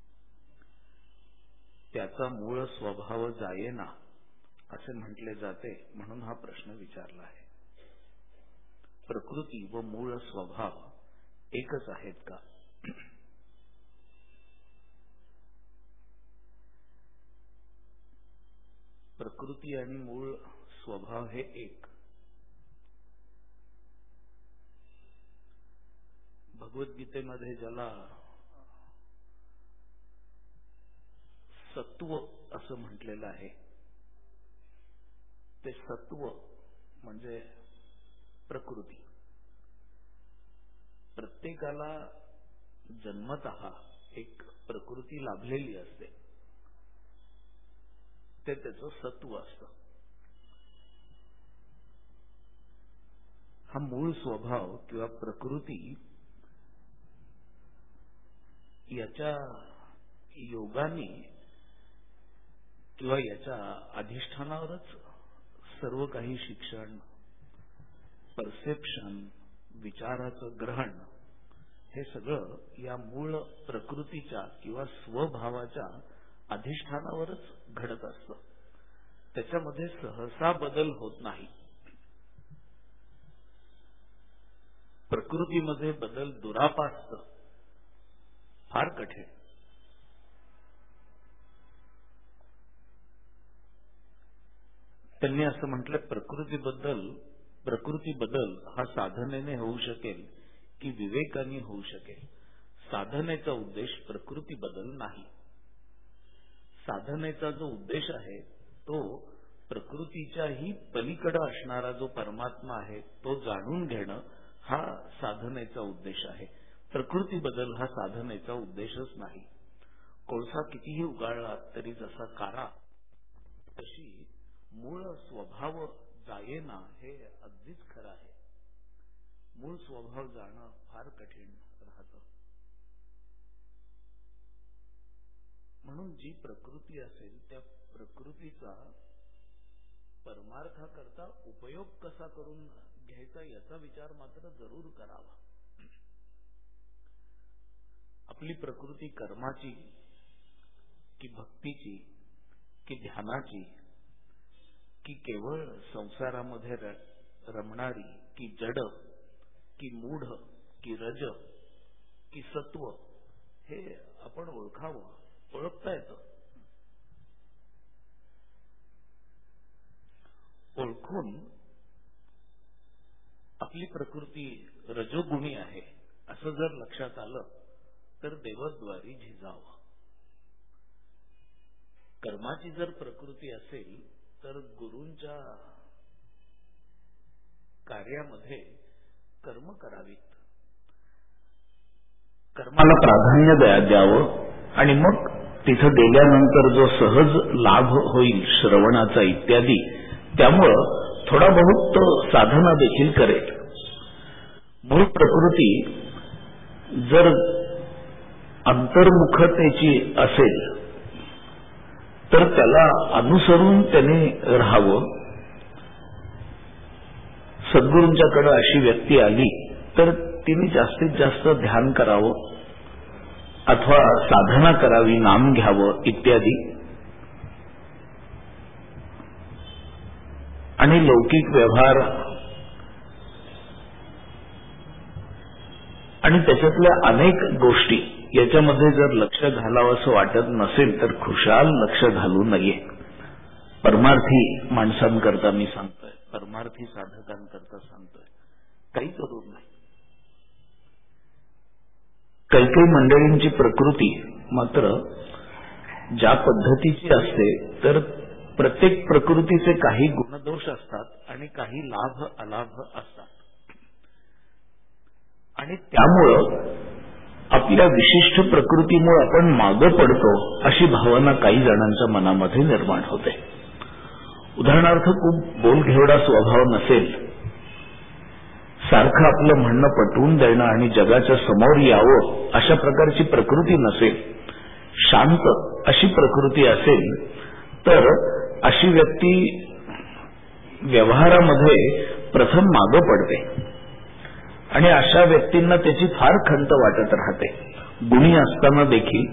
त्याचा मूळ स्वभाव जायेना असे म्हटले जाते, म्हणून हा प्रश्न विचारला आहे. प्रकृती व मूळ स्वभाव एकच आहेत का? प्रकृती आणि मूळ स्वभाव हे एक. भगवद्गीतेमध्ये ज्याला सत्व असं म्हटलेलं आहे, ते सत्व म्हणजे प्रकृती. प्रत्येकाला जन्मतः एक प्रकृती लाभलेली असते, ते त्याचं सत्व असतं. हा मूळ स्वभाव किंवा प्रकृती याच्या योगाने किंवा याच्या अधिष्ठानावरच सर्व काही शिक्षण, परसेप्शन, विचाराचं ग्रहण हे सगळं या मूळ प्रकृतीच्या किंवा स्वभावाच्या अधिष्ठानावरच घडत असतं. त्याच्यामध्ये सहसा बदल होत नाही. प्रकृतीमध्ये बदल दुरापास्त, फार कठीण. त्यांनी असं म्हटलं, प्रकृती बदल हा साधनेने होऊ शकेल की विवेकाने होऊ शकेल. साधनेचा उद्देश प्रकृती बदल नाही. साधनेचा जो उद्देश आहे तो प्रकृतीच्याही पलीकडे असणारा जो परमात्मा आहे तो जाणून घेणं हा साधनेचा उद्देश आहे. प्रकृती बदल हा साधनेचा उद्देशच नाही. कोळसा कितीही उगाळला तरी जसा काळा, तशी मूळ स्वभाव जायेना हे अगदीच खरं आहे. मूळ स्वभाव जाणं फार कठीण राहतं. म्हणून जी प्रकृती असेल त्या प्रकृतीचा परमार्थाकरता उपयोग कसा करून घ्यायचा याचा विचार मात्र जरूर करावा. आपली प्रकृती कर्माची की भक्तीची की ध्यानाची की केवळ संसारामध्ये रमणारी की जड की मूढ की रज की सत्व, हे आपण ओळखावं. ओळखता येतं. ओळखून आपली प्रकृती रजोगुणी आहे असं जर लक्षात आलं तर देवद्वारी झिजावं. कर्माची जर प्रकृती असेल तर गुरूंच्या कार्यामध्ये कर्म करावीत. कर्माला प्राधान्य द्यावं आणि मग तिथं गेल्यानंतर जो सहज लाभ होईल श्रवणाचा इत्यादी, त्यामुळं थोडा बहुत साधना देखील करेल. मूळ प्रकृती जर अंतर्मुखतेची असेल तर त्याला अनुसरून त्याने राहावं. सद्गुरूंच्याकडे अशी व्यक्ती आली तर तिने जास्तीत जास्त ध्यान करावं अथवा साधना करावी, नाम घ्यावं इत्यादी. आणि लौकिक व्यवहार आणि त्याच्यातल्या अनेक गोष्टी याच्यामध्ये जर लक्ष घालावं असं वाटत नसेल तर खुशाल लक्ष घालू नये. परमार्थी माणसांकरता मी सांगतोय, परमार्थी साधकांकरता सांगतोय, काही करू नाही. काही काही मंडळींची प्रकृती मात्र ज्या पद्धतीची असते तर प्रत्येक प्रकृतीचे काही गुणदोष असतात आणि काही लाभ अलाभ असतात. आणि त्यामुळं आपल्या विशिष्ट प्रकृतीमुळे आपण मागं पडतो अशी भावना काही जणांच्या मनामध्ये निर्माण होते. उदाहरणार्थ, खूप बोलघेवडा स्वभाव नसेल, सारखं आपलं म्हणणं पटवून देणं आणि जगाच्या समोर यावं अशा प्रकारची प्रकृती नसेल, शांत अशी प्रकृती असेल तर अशी व्यक्ती व्यवहारामध्ये प्रथम मागं पडते आणि अशा व्यक्तींना त्याची फार खंत वाटत राहते. गुणी असताना देखील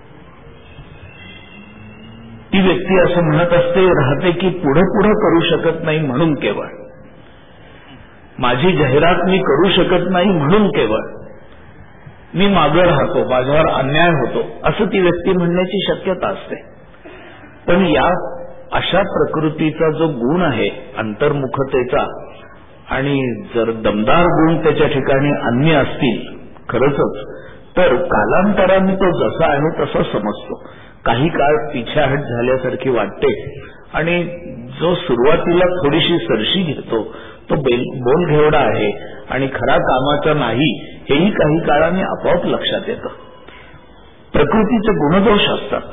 ती व्यक्ती असं म्हणत राहते की पुढे करू शकत नाही म्हणून केवळ, माझी जाहिरात मी करू शकत नाही म्हणून केवळ, मी मागे राहतो, माझ्यावर अन्याय होतो, असं ती व्यक्ती म्हणण्याची शक्यता असते. पण या अशा प्रकृतीचा जो गुण आहे अंतर्मुखतेचा, आणि जर दमदार गुण त्याच्या ठिकाणी अन्य असतील खरंच, तर कालांतराने तो जसा आहे तसा समजतो. काही काळ पिछाहट झाल्यासारखी वाटते आणि जो सुरुवातीला थोडीशी सरशी घेतो तो बोलघेवडा आहे आणि खरा कामाचा नाही हेही काही काळाने आपोआप लक्षात येतं. प्रकृतीचे गुणदोष असतात.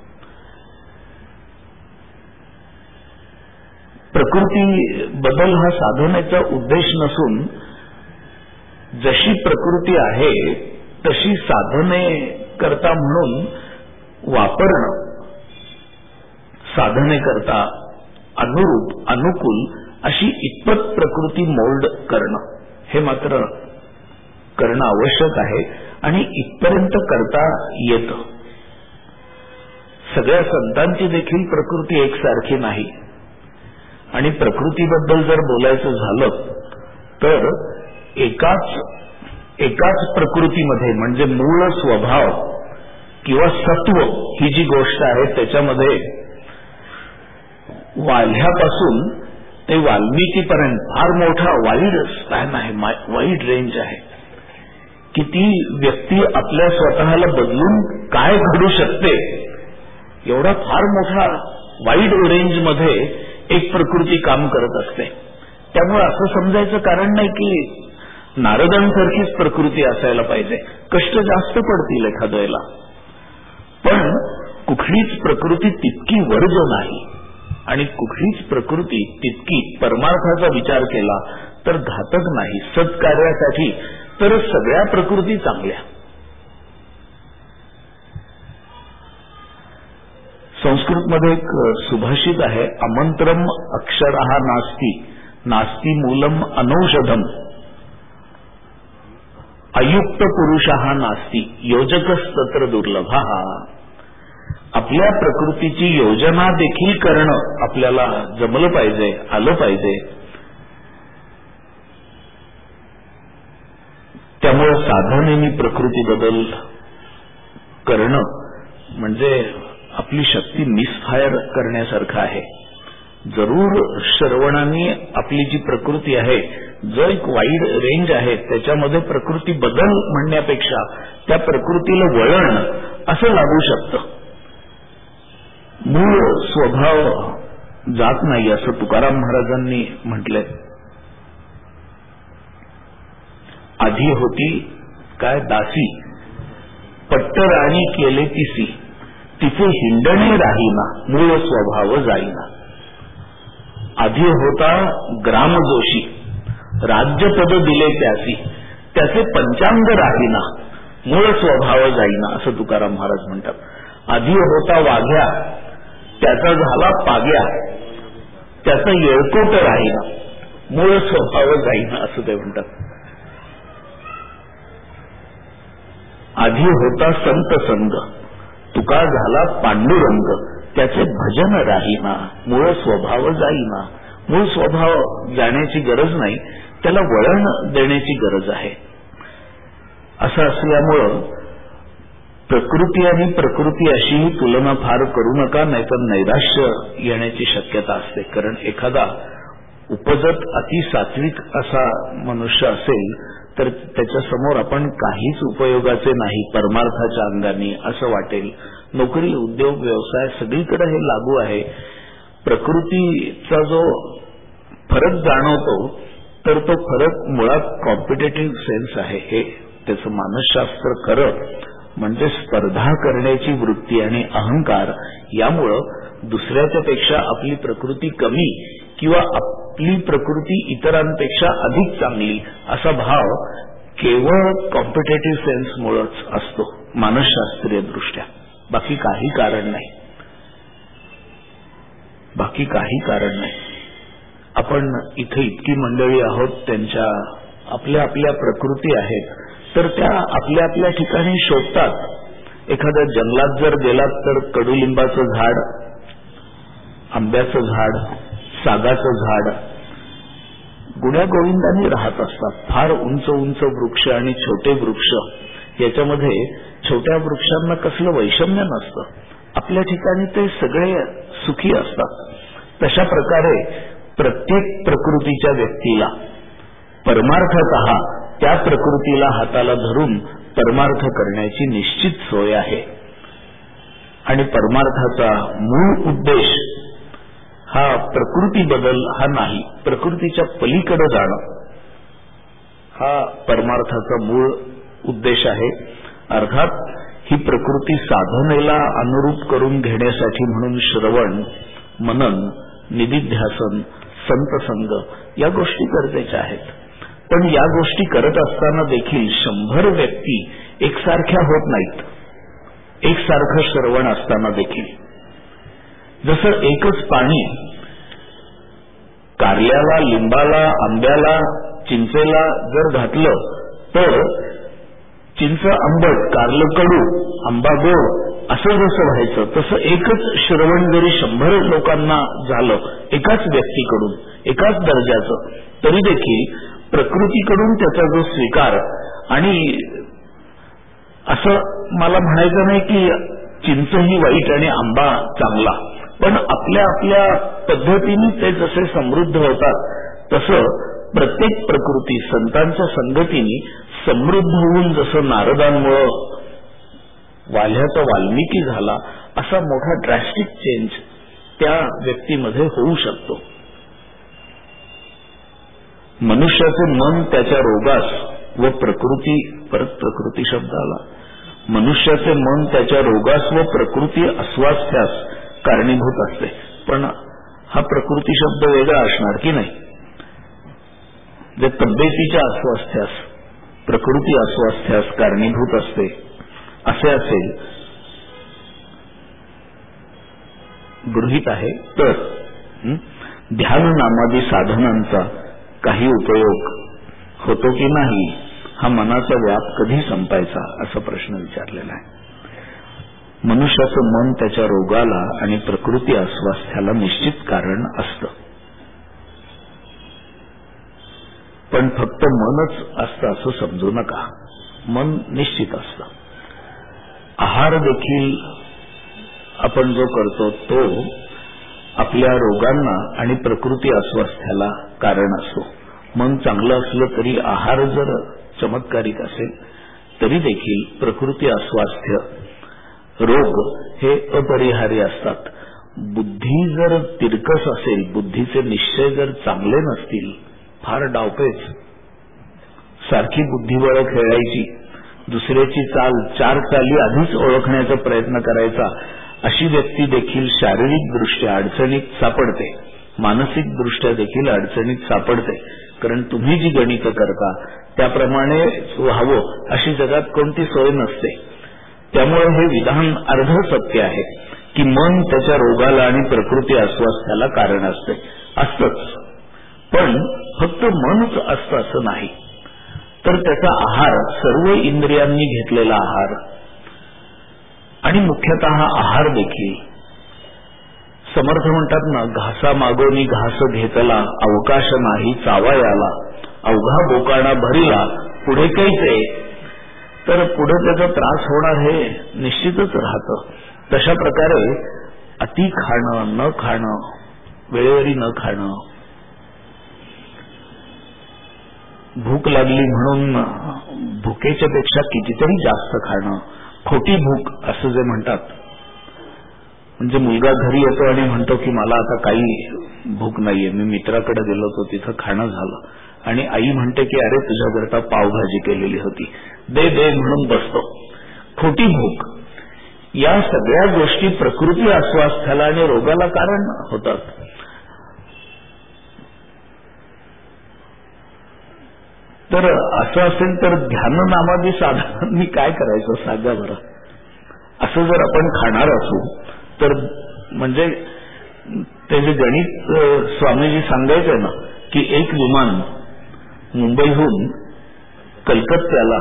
प्रकृती बदल हा साधनेचा उद्देश नसून जशी प्रकृती आहे तशी साधने करता म्हणून वापरणं, साधने करता अनुरूप अनुकूल अशी इतपत प्रकृती मोल्ड करणं, हे मात्र करणं आवश्यक आहे आणि इथपर्यंत करता येतं. सगळ्या संतांची देखील प्रकृती एकसारखी नाही आणि प्रकृतीबद्दल जर बोलायचं झालं तर एकाच प्रकृतीमध्ये म्हणजे मूळ स्वभाव किंवा सत्व ही जी गोष्ट आहे त्याच्यामध्ये वाल्ह्यापासून ते वाल्मिकीपर्यंत फार मोठा वाईड स्पॅन आहे, वाईड रेंज आहे की ती व्यक्ती आपल्या स्वतःला बदलून काय घडू शकते एवढा फार मोठा वाईड रेंज मध्ये एक प्रकृती काम करत असते. त्यामुळे असं समजायचं कारण नाही की नारदांसारखीच प्रकृती असायला पाहिजे. कष्ट जास्त पडतील एखाद्या वेळेला, पण कुठलीच प्रकृती तितकी वर्ज नाही आणि कुठलीच प्रकृती तितकी परमार्थाचा विचार केला तर घातक नाही. सत्कार्यासाठी तर सगळ्या प्रकृती चांगल्या. संस्कृतमध्ये एक सुभाषित आहे, अमंत्रम अक्षरहा नास्ति, नास्ति मूलम अनौषधम, अयुक्त पुरुषहा नास्ति, योजकस्तत्र दुर्लभः. आपल्या प्रकृतीची योजना देखील करणं आपल्याला जमलं पाहिजे, आलं पाहिजे. त्यामुळे साधनेने प्रकृती बदल करणं म्हणजे आपली शक्ती मिसफायर करण्यासारखं आहे. जरूर श्रवणाने आपली जी प्रकृती आहे, जो एक वाईड रेंज आहे त्याच्यामध्ये प्रकृती बदल म्हणण्यापेक्षा त्या प्रकृतीला वळण असं लागू शकतं. मूळ स्वभाव जात नाही असं तुकाराम महाराजांनी म्हटलंय. आधी होती काय दासी, पट्टराणी केले तिसी, तिचे हिंडणे राहीना, मूळ स्वभाव जाईना. आधी होता ग्रामजोशी, राज्यपद दिले त्यासी, त्याचे पंचांग राहीना, मूळ स्वभाव जाईना, असं तुकाराम महाराज म्हणतात. आधी होता वाघ्या, त्याचा झाला पाग्या, त्याचा येळकोट राहीना, मूळ स्वभाव जाईना, असं ते म्हणतात. आधी होता संत संग, तुका झाला पांडुरंग, त्याचे भजन राहीना, मूळ स्वभाव जाईना. मूळ स्वभाव जाण्याची गरज नाही, त्याला वळण देण्याची गरज आहे. असं असल्यामुळं प्रकृती आणि प्रकृती अशीही तुलना फार करू नका, नाहीतर नैराश्य येण्याची शक्यता असते. कारण एखादा उपजत अतिसात्विक असा मनुष्य असेल तर त्याच्या समोर आपण काहीच उपयोगाचे नाही परमार्थाच्या अंगाने असं वाटेल. नोकरी, उद्योग, व्यवसाय सगळीकडे हे लागू आहे. प्रकृतीचा जो फरक जाणवतो तर तो फरक मुळात कॉम्पिटेटिव्ह सेन्स आहे. हे त्याचं मानसशास्त्र खरं म्हणजे स्पर्धा करण्याची वृत्ती आणि अहंकार. यामुळं दुसऱ्याच्या पेक्षा आपली प्रकृती कमी किंवा आपली प्रकृती इतरांपेक्षा अधिक चांगली असा भाव केवळ कॉम्पिटेटिव्ह सेन्समुळेच असतो मानसशास्त्रीय दृष्ट्या. बाकी काही कारण नाही, बाकी काही कारण नाही. आपण इथे इतकी मंडळी आहोत, त्यांच्या आपल्या आपल्या प्रकृती आहेत, तर त्या आपल्या आपल्या ठिकाणी शोधतात. एखाद्या जंगलात जर गेलात तर कडुलिंबाचं झाड, आंब्याचं झाड, सागाचं झाड गुण्या गोविंदांनी राहत असतात. फार उंच उंच वृक्ष आणि छोटे वृक्ष, याच्यामध्ये छोट्या वृक्षांना कसलं वैषम्य नसतं. आपल्या ठिकाणी ते सगळे सुखी असतात. तशा प्रकारे प्रत्येक प्रकृतीच्या व्यक्तीला परमार्थतः त्या प्रकृतीला हाताला धरून परमार्थ करण्याची निश्चित सोय आहे. आणि परमार्थाचा मूळ उद्देश हा प्रकृती बदल हा नाही, प्रकृतीच्या पलीकडे जाणं हा परमार्थाचा मूळ उद्देश आहे. अर्थात ही प्रकृती साधनेला अनुरूप करून घेण्यासाठी म्हणून श्रवण, मनन, निदिध्यासन, संतसंग या गोष्टी गरजेच्या आहेत. पण या गोष्टी करत असताना देखील 100 व्यक्ती एकसारख्या होत नाहीत. एकसारखं श्रवण असताना देखील जसं एकच पाणी कारल्याला, लिंबाला, आंब्याला, चिंचेला जर घातलं तर चिंच आंबट, कारलं कडू, आंबा गोड असं जसं व्हायचं, तसं एकच श्रवण जरी 100 लोकांना झालं एकाच व्यक्तीकडून, एकाच दर्जाचं, तरी देखील प्रकृतीकडून त्याचा जो स्वीकार, आणि असं मला म्हणायचं नाही की चिंच ही वाईट आणि आंबा चांगला, पण आपल्या आपल्या पद्धतीने ते जसे समृद्ध होतात तसं प्रत्येक प्रकृती संतांच्या संगतीने समृद्ध होऊन जसं नारदांमुळे वाल्ह्याचा वाल्मिकी झाला, असा मोठा ड्रॅस्टिक चेंज त्या व्यक्तीमध्ये होऊ शकतो. मनुष्याचे मन त्याच्या रोगास व प्रकृती, परत प्रकृती शब्द आला, मनुष्याचे मन त्याच्या रोगास व प्रकृती अस्वास्थ्यास कारणीभूत असते. पण हा प्रकृती शब्द वेगळा असणार की नाही? जे तब्येतीच्या अस्वास्थ्यास, प्रकृती अस्वास्थ्यास कारणीभूत असते असे असेल गृहीत आहे, तर ध्यान नामादी साधनांचा काही उपयोग होतो की नाही, हा मनाचा व्याप कधी संपायचा असा प्रश्न विचारलेला आहे. मनुष्याचं मन त्याच्या रोगाला आणि प्रकृती अस्वास्थ्याला निश्चित कारण असतं. पण फक्त मनच असतं असं समजू नका. मन निश्चित असतं. आहार देखील आपण जो करतो तो आपल्या रोगांना आणि प्रकृती अस्वास्थ्याला कारण असतो. मन चांगलं असलं तरी आहार जर चमत्कारिक असेल तरी देखील प्रकृती अस्वास्थ्य, रोग हे अपरिहार्य असतात. बुद्धी जर तिरकस असेल, बुद्धीचे निश्चय जर चांगले नसतील, फार डावपेच, सारखी बुद्धिबळ खेळायची, दुसऱ्याची चाल 4 चाली आधीच ओळखण्याचा प्रयत्न करायचा, अशी व्यक्ती देखील शारीरिक दृष्ट्या अडचणीत सापडते, मानसिक दृष्ट्या देखील अडचणीत सापडते. कारण तुम्ही जी गणित करता त्याप्रमाणे व्हावं अशी जगात कोणती सोय नसते. त्यामुळे हे विधान अर्ध सत्य आहे की मन त्याच्या रोगाला आणि प्रकृती अस्वास्थ्याला कारण असतंच. पण फक्त मनच असतं असं नाही, तर त्याचा आहार सर्व इंद्रियांनी घेतलेला आहार, आणि मुख्यतः आहार देखील समर्थ म्हणतात ना, घासा मागोनी घास घेतला, अवकाश नाही चावायाला, अवघा बोकाणा भरिला, पुढे काहीच, तर पुढे त्याचा त्रास होणार हे निश्चितच राहतं. तशा प्रकारे अति खाणं, न खाणं, वेळेवरी न खाणं, भूक लागली म्हणून भुकेच्या पेक्षा कितीतरी जास्त खाणं, खोटी भूक असं जे म्हणतात, म्हणजे मुलगा घरी येतो आणि म्हणतो की मला आता काही भूक नाहीये, मी मित्राकडे गेलो होतो तिथं खाणं झालं, आणि आई म्हणते की अरे तुझ्याकरता पावभाजी केलेली होती, दे दे म्हणून बसतो. खोटी भूक. या सगळ्या गोष्टी प्रकृती अस्वास्थ्याला आणि रोगाला कारण होतात. तर असं असेल तर ध्यान नामादी साधनांनी काय करायचं सांगा बरं. असं जर आपण खाणार असू तर म्हणजे ते जे गणित स्वामीजी सांगायचंय ना की एक विमान मुंबईहून कलकत्त्याला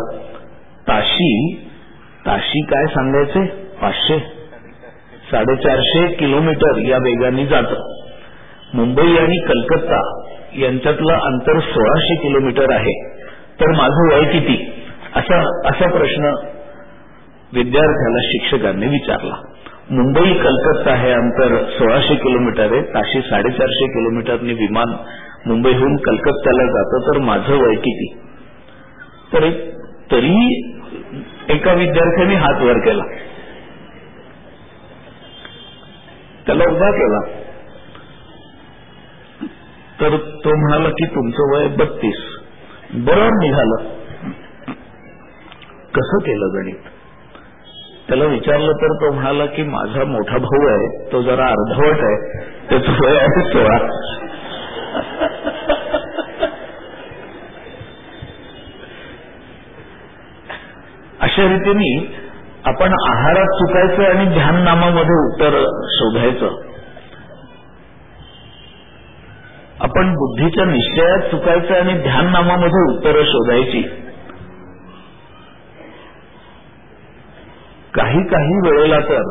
ताशी काय सांगायचे 500 450 किलोमीटर या वेगाने जातं. मुंबई आणि कलकत्ता यांच्यातलं अंतर 1600 किलोमीटर आहे. तर माझं वय किती असा प्रश्न विद्यार्थ्याला शिक्षकांनी विचारला. मुंबई कलकत्ता हे अंतर 1600 किलोमीटर आहे. ताशी 450 किलोमीटरनी विमान मुंबईहून कलकत्त्याला जातं. तर माझं वय किती? तरी एका विद्यार्थ्याने हात वर केला. त्याला उभा केला तर तो म्हणाला की तुमचं वय 32. बरोबर निघालं. कसं केलं गणित? त्याला विचारलं तर तो म्हणाला की माझा मोठा भाऊ आहे, तो जरा अर्धवट आहे, त्याचं वय आहे 16. अशा रीतीने आपण आहारात चुकायचं आणि ध्याननामामध्ये उत्तर शोधायचं. आपण बुद्धीच्या निश्चयात चुकायचं आणि ध्याननामामध्ये उत्तरं शोधायची. काही वेळेला तर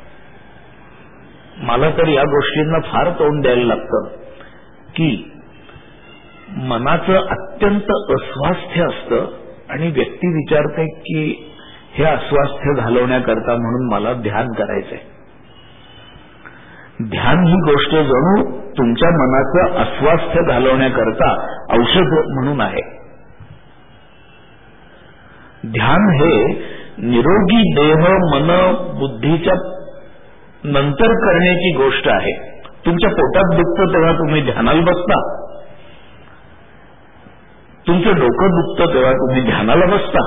मला तर या गोष्टींना फार तोंड द्यायला लागतं की मनाचं अत्यंत अस्वास्थ्य असतं आणि व्यक्ती विचारते की हे अस्वास्थ्य घालवण्याकरता म्हणून मला ध्यान करायचंय. ध्यान ही गोष्ट जणू तुमच्या मनाचं अस्वास्थ्य घालवण्याकरता औषध म्हणून आहे. ध्यान हे निरोगी देह मन बुद्धीच्या नंतर करण्याची गोष्ट आहे. तुमच्या पोटात दुखतं तेव्हा तुम्ही ध्यानाला बसता, तुमचं डोकं दुखतं तेव्हा तुम्ही ध्यानाला बसता,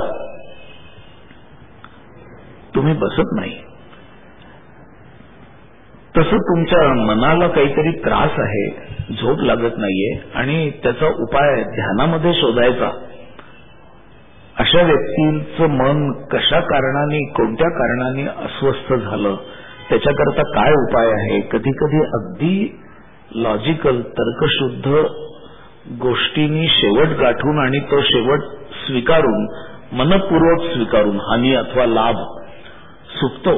तुम्ही बसत नाही. तसं तुमच्या मनाला काहीतरी त्रास आहे, झोप लागत नाहीये आणि त्याचा उपाय ध्यानामध्ये शोधायचा. अशा व्यक्तींचं मन कशा कारणाने कोणत्या कारणाने अस्वस्थ झालं, त्याच्याकरता काय उपाय आहे. कधी कधी अगदी लॉजिकल तर्कशुद्ध गोष्टींनी शेवट गाठून आणि तो शेवट स्वीकारून मनपूर्वक स्वीकारून हानी अथवा लाभ सुटतो.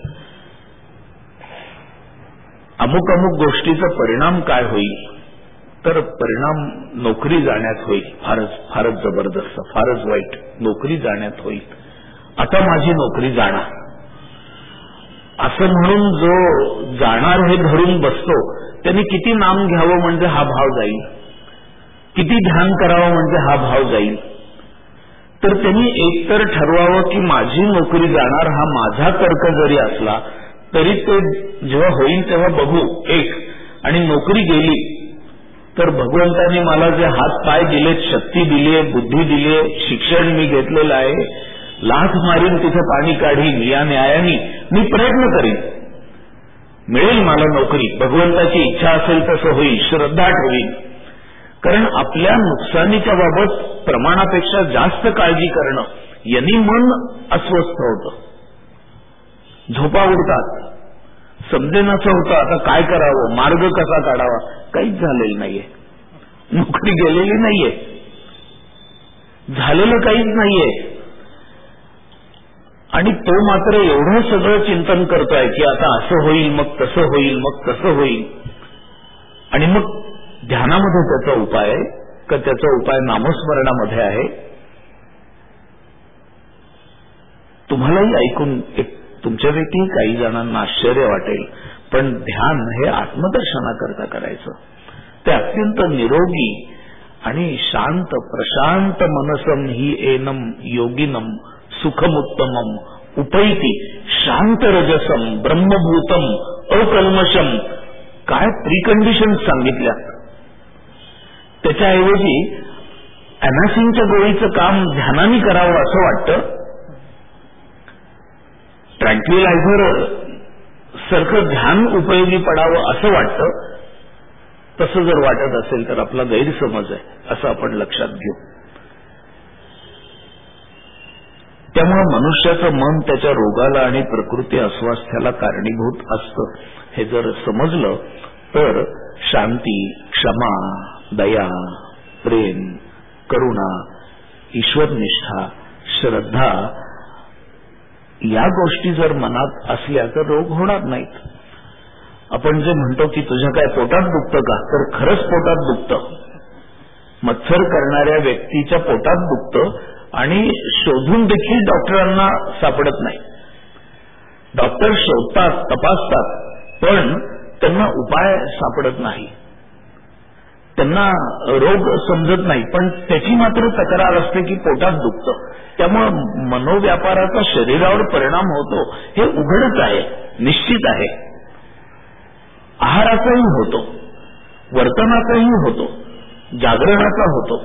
अमुक गोष्टीचा परिणाम काय होईल, तर परिणाम नोकरी जाण्यात होईल. फारच जबरदस्त, फारच वाईट. नोकरी जाण्यात होईल. आता माझी नोकरी जाणार असं म्हणून जो जाणार हे धरून बसतो त्यांनी किती नाम घ्यावं म्हणजे हा भाव जाईल, किती ध्यान करावं म्हणजे हा भाव जाईल. तर त्यांनी एकतर ठरवावं की माझी नोकरी जाणार हा माझा तर्क जरी असला तरी ते जेव्हा होईल तेव्हा बघू एक. आणि नोकरी गेली तर भगवंतांनी मला जे हात पाय दिलेत, शक्ती दिली, बुद्धी दिली, शिक्षण मी घेतलेलं आहे, लाथ मारीन तिथे पाणी काढीन, या न्यायाने मी प्रयत्न करीन, मिळेल मला नोकरी. भगवंताची इच्छा असेल तसं होईल, श्रद्धा ठेवीन. कारण आपल्या नुकसानीच्या बाबत प्रमाणापेक्षा जास्त काळजी करणं यांनी मन अस्वस्थ होतं. झोपा उडतात, समजेनाचं होतं आता काय करावं, मार्ग कसा काढावा. काहीच झालेलं नाहीये, नोकरी गेलेली नाहीये, झालेलं काहीच नाहीये. आणि तो मात्र एवढं सगळं चिंतन करतोय की आता असं होईल, मग तसं होईल, मग तसं होईल. आणि मग ध्यानामध्ये त्याचा उपाय आहे का त्याचा उपाय नामस्मरणामध्ये आहे. तुम्हालाही ऐकून तुमच्यापैकी काही जणांना आश्चर्य वाटेल, पण ध्यान हे आत्मदर्शनाकरता करायचं. ते अत्यंत निरोगी आणि शांत प्रशांत मनसम ही एनम योगिनम सुखमुत्तमम उपैती शांत रजसम ब्रह्मभूतम अकल्मशम. काय प्रीकंडिशन सांगितल्या. त्याच्याऐवजी अॅनासिनच्या गोळीचं काम ध्यानाने करावं असं वाटतं. ट्रँक्विलायझर सारखं ध्यान उपयोगी पडावं असं वाटतं. तसं जर वाटत असेल तर आपला गैरसमज आहे असं आपण लक्षात घेऊ. त्यामुळे मनुष्याचं मन त्याच्या रोगाला आणि प्रकृती अस्वास्थ्याला कारणीभूत असतं. हे जर समजलं तर शांती, क्षमा, दया, प्रेम, करुणा ईश्वरनिष्ठा, श्रद्धा या गोष्टी जर मनात असल्या तर रोग होणार नाहीत. आपण जे म्हणतो की तुझ्या काय पोटात दुखतं का, तर खरंच पोटात दुखतं. मत्सर करणाऱ्या व्यक्तीच्या पोटात दुखतं आणि शोधून देखील डॉक्टरांना सापडत नाही. डॉक्टर शोधतात, तपासतात, पण त्यांना उपाय सापडत नाही. त्यांना रोग समजत नाही, पण त्याची मात्र तक्रार असते की पोटात दुखतं. त्यामुळे मनोव्यापाराचा शरीरावर परिणाम होतो हे उघडच आहे, निश्चित आहे. आहाराचाही होतो, वर्तनाचाही होतो, जागरणाचा होतो,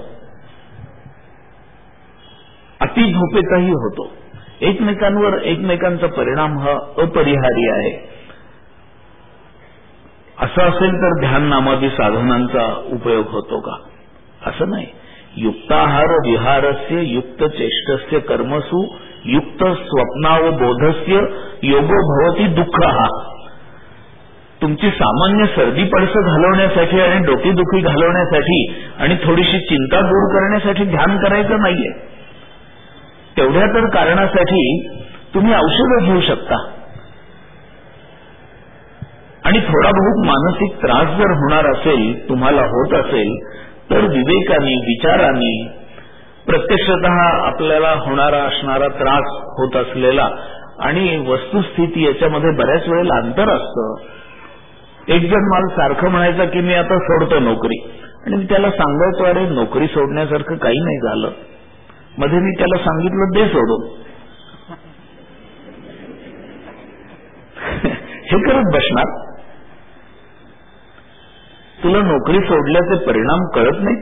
अति झोपेचाही होतो. एकमेकांचा परिणाम हा अपरिहार्य आहे. असं असेल तर ध्यान नामादी साधनांचा उपयोग होतो का? असं नाही. युक्ताहार विहारस्य युक्त चेष्टस्य कर्मसु युक्त स्वप्नावबोधस्य योगो भवती दुःखः. तुमची सामान्य सर्दी पडसं घालवण्यासाठी आणि डोकेदुखी घालवण्यासाठी आणि थोडीशी चिंता दूर करण्यासाठी ध्यान करायचं नाहीये. तेवढ्या तर कारणासाठी तुम्ही औषधं घेऊ शकता. आणि थोडा बहुत मानसिक त्रास जर होणार असेल, तुम्हाला होत असेल, तर विवेकाने, विचाराने, प्रत्यक्षतः आपल्याला होणारा असणारा त्रास होत असलेला आणि वस्तुस्थिती याच्यामध्ये बऱ्याच वेळेला अंतर असतं. एक जण मला सारखं म्हणायचं की मी आता सोडतो नोकरी, आणि मी त्याला सांगायचो अरे नोकरी सोडण्यासारखं काही नाही झालं. मध्ये मी त्याला सांगितलं दे सोडून. हे करत बसणार? तुला नोकरी सोडल्याचे परिणाम कळत नाहीत?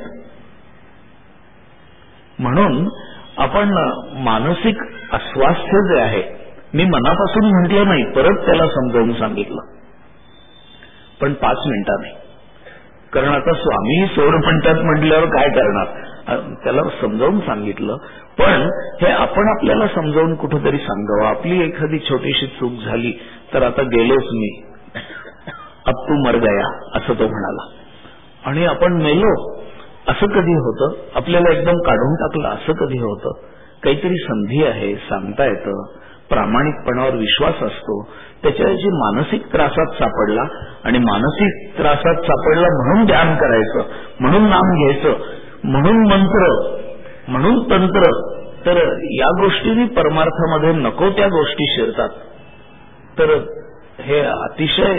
म्हणून आपण मानसिक अस्वास्थ्य जे आहे, मी मनापासून म्हटलं नाही, परत त्याला समजावून सांगितलं, पण 5 मिनिटांनी. कारण आता स्वामीही सोड म्हणतात म्हटल्यावर काय करणार, त्याला समजावून सांगितलं. पण हे आपण आपल्याला समजावून कुठेतरी सांगावं. आपली एखादी छोटीशी चूक झाली तर आता गेलोच मी, अब तू मर गया असं तो म्हणाला, आणि आपण मेलो असं कधी होतं? आपल्याला एकदम काढून टाकलं असं कधी होतं? काहीतरी संधी आहे, सांगता येतं, प्रामाणिकपणावर विश्वास असतो. त्याच्याऐवजी मानसिक त्रासात सापडला, आणि मानसिक त्रासात सापडला म्हणून ध्यान करायचं, म्हणून नाम घ्यायचं, म्हणून मंत्र, म्हणून तंत्र, तर या गोष्टींनी परमार्थामध्ये नको त्या गोष्टी शिरतात. तर हे अतिशय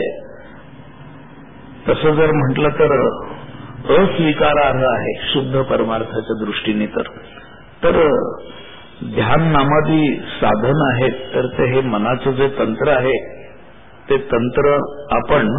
तसं जर म्हटलं तर अस्वीकारार्ह आहे शुद्ध परमार्थाच्या दृष्टीने. तर ध्यान नामादी साधन आहेत, तर ते हे मनाचं जे तंत्र आहे ते तंत्र आपण,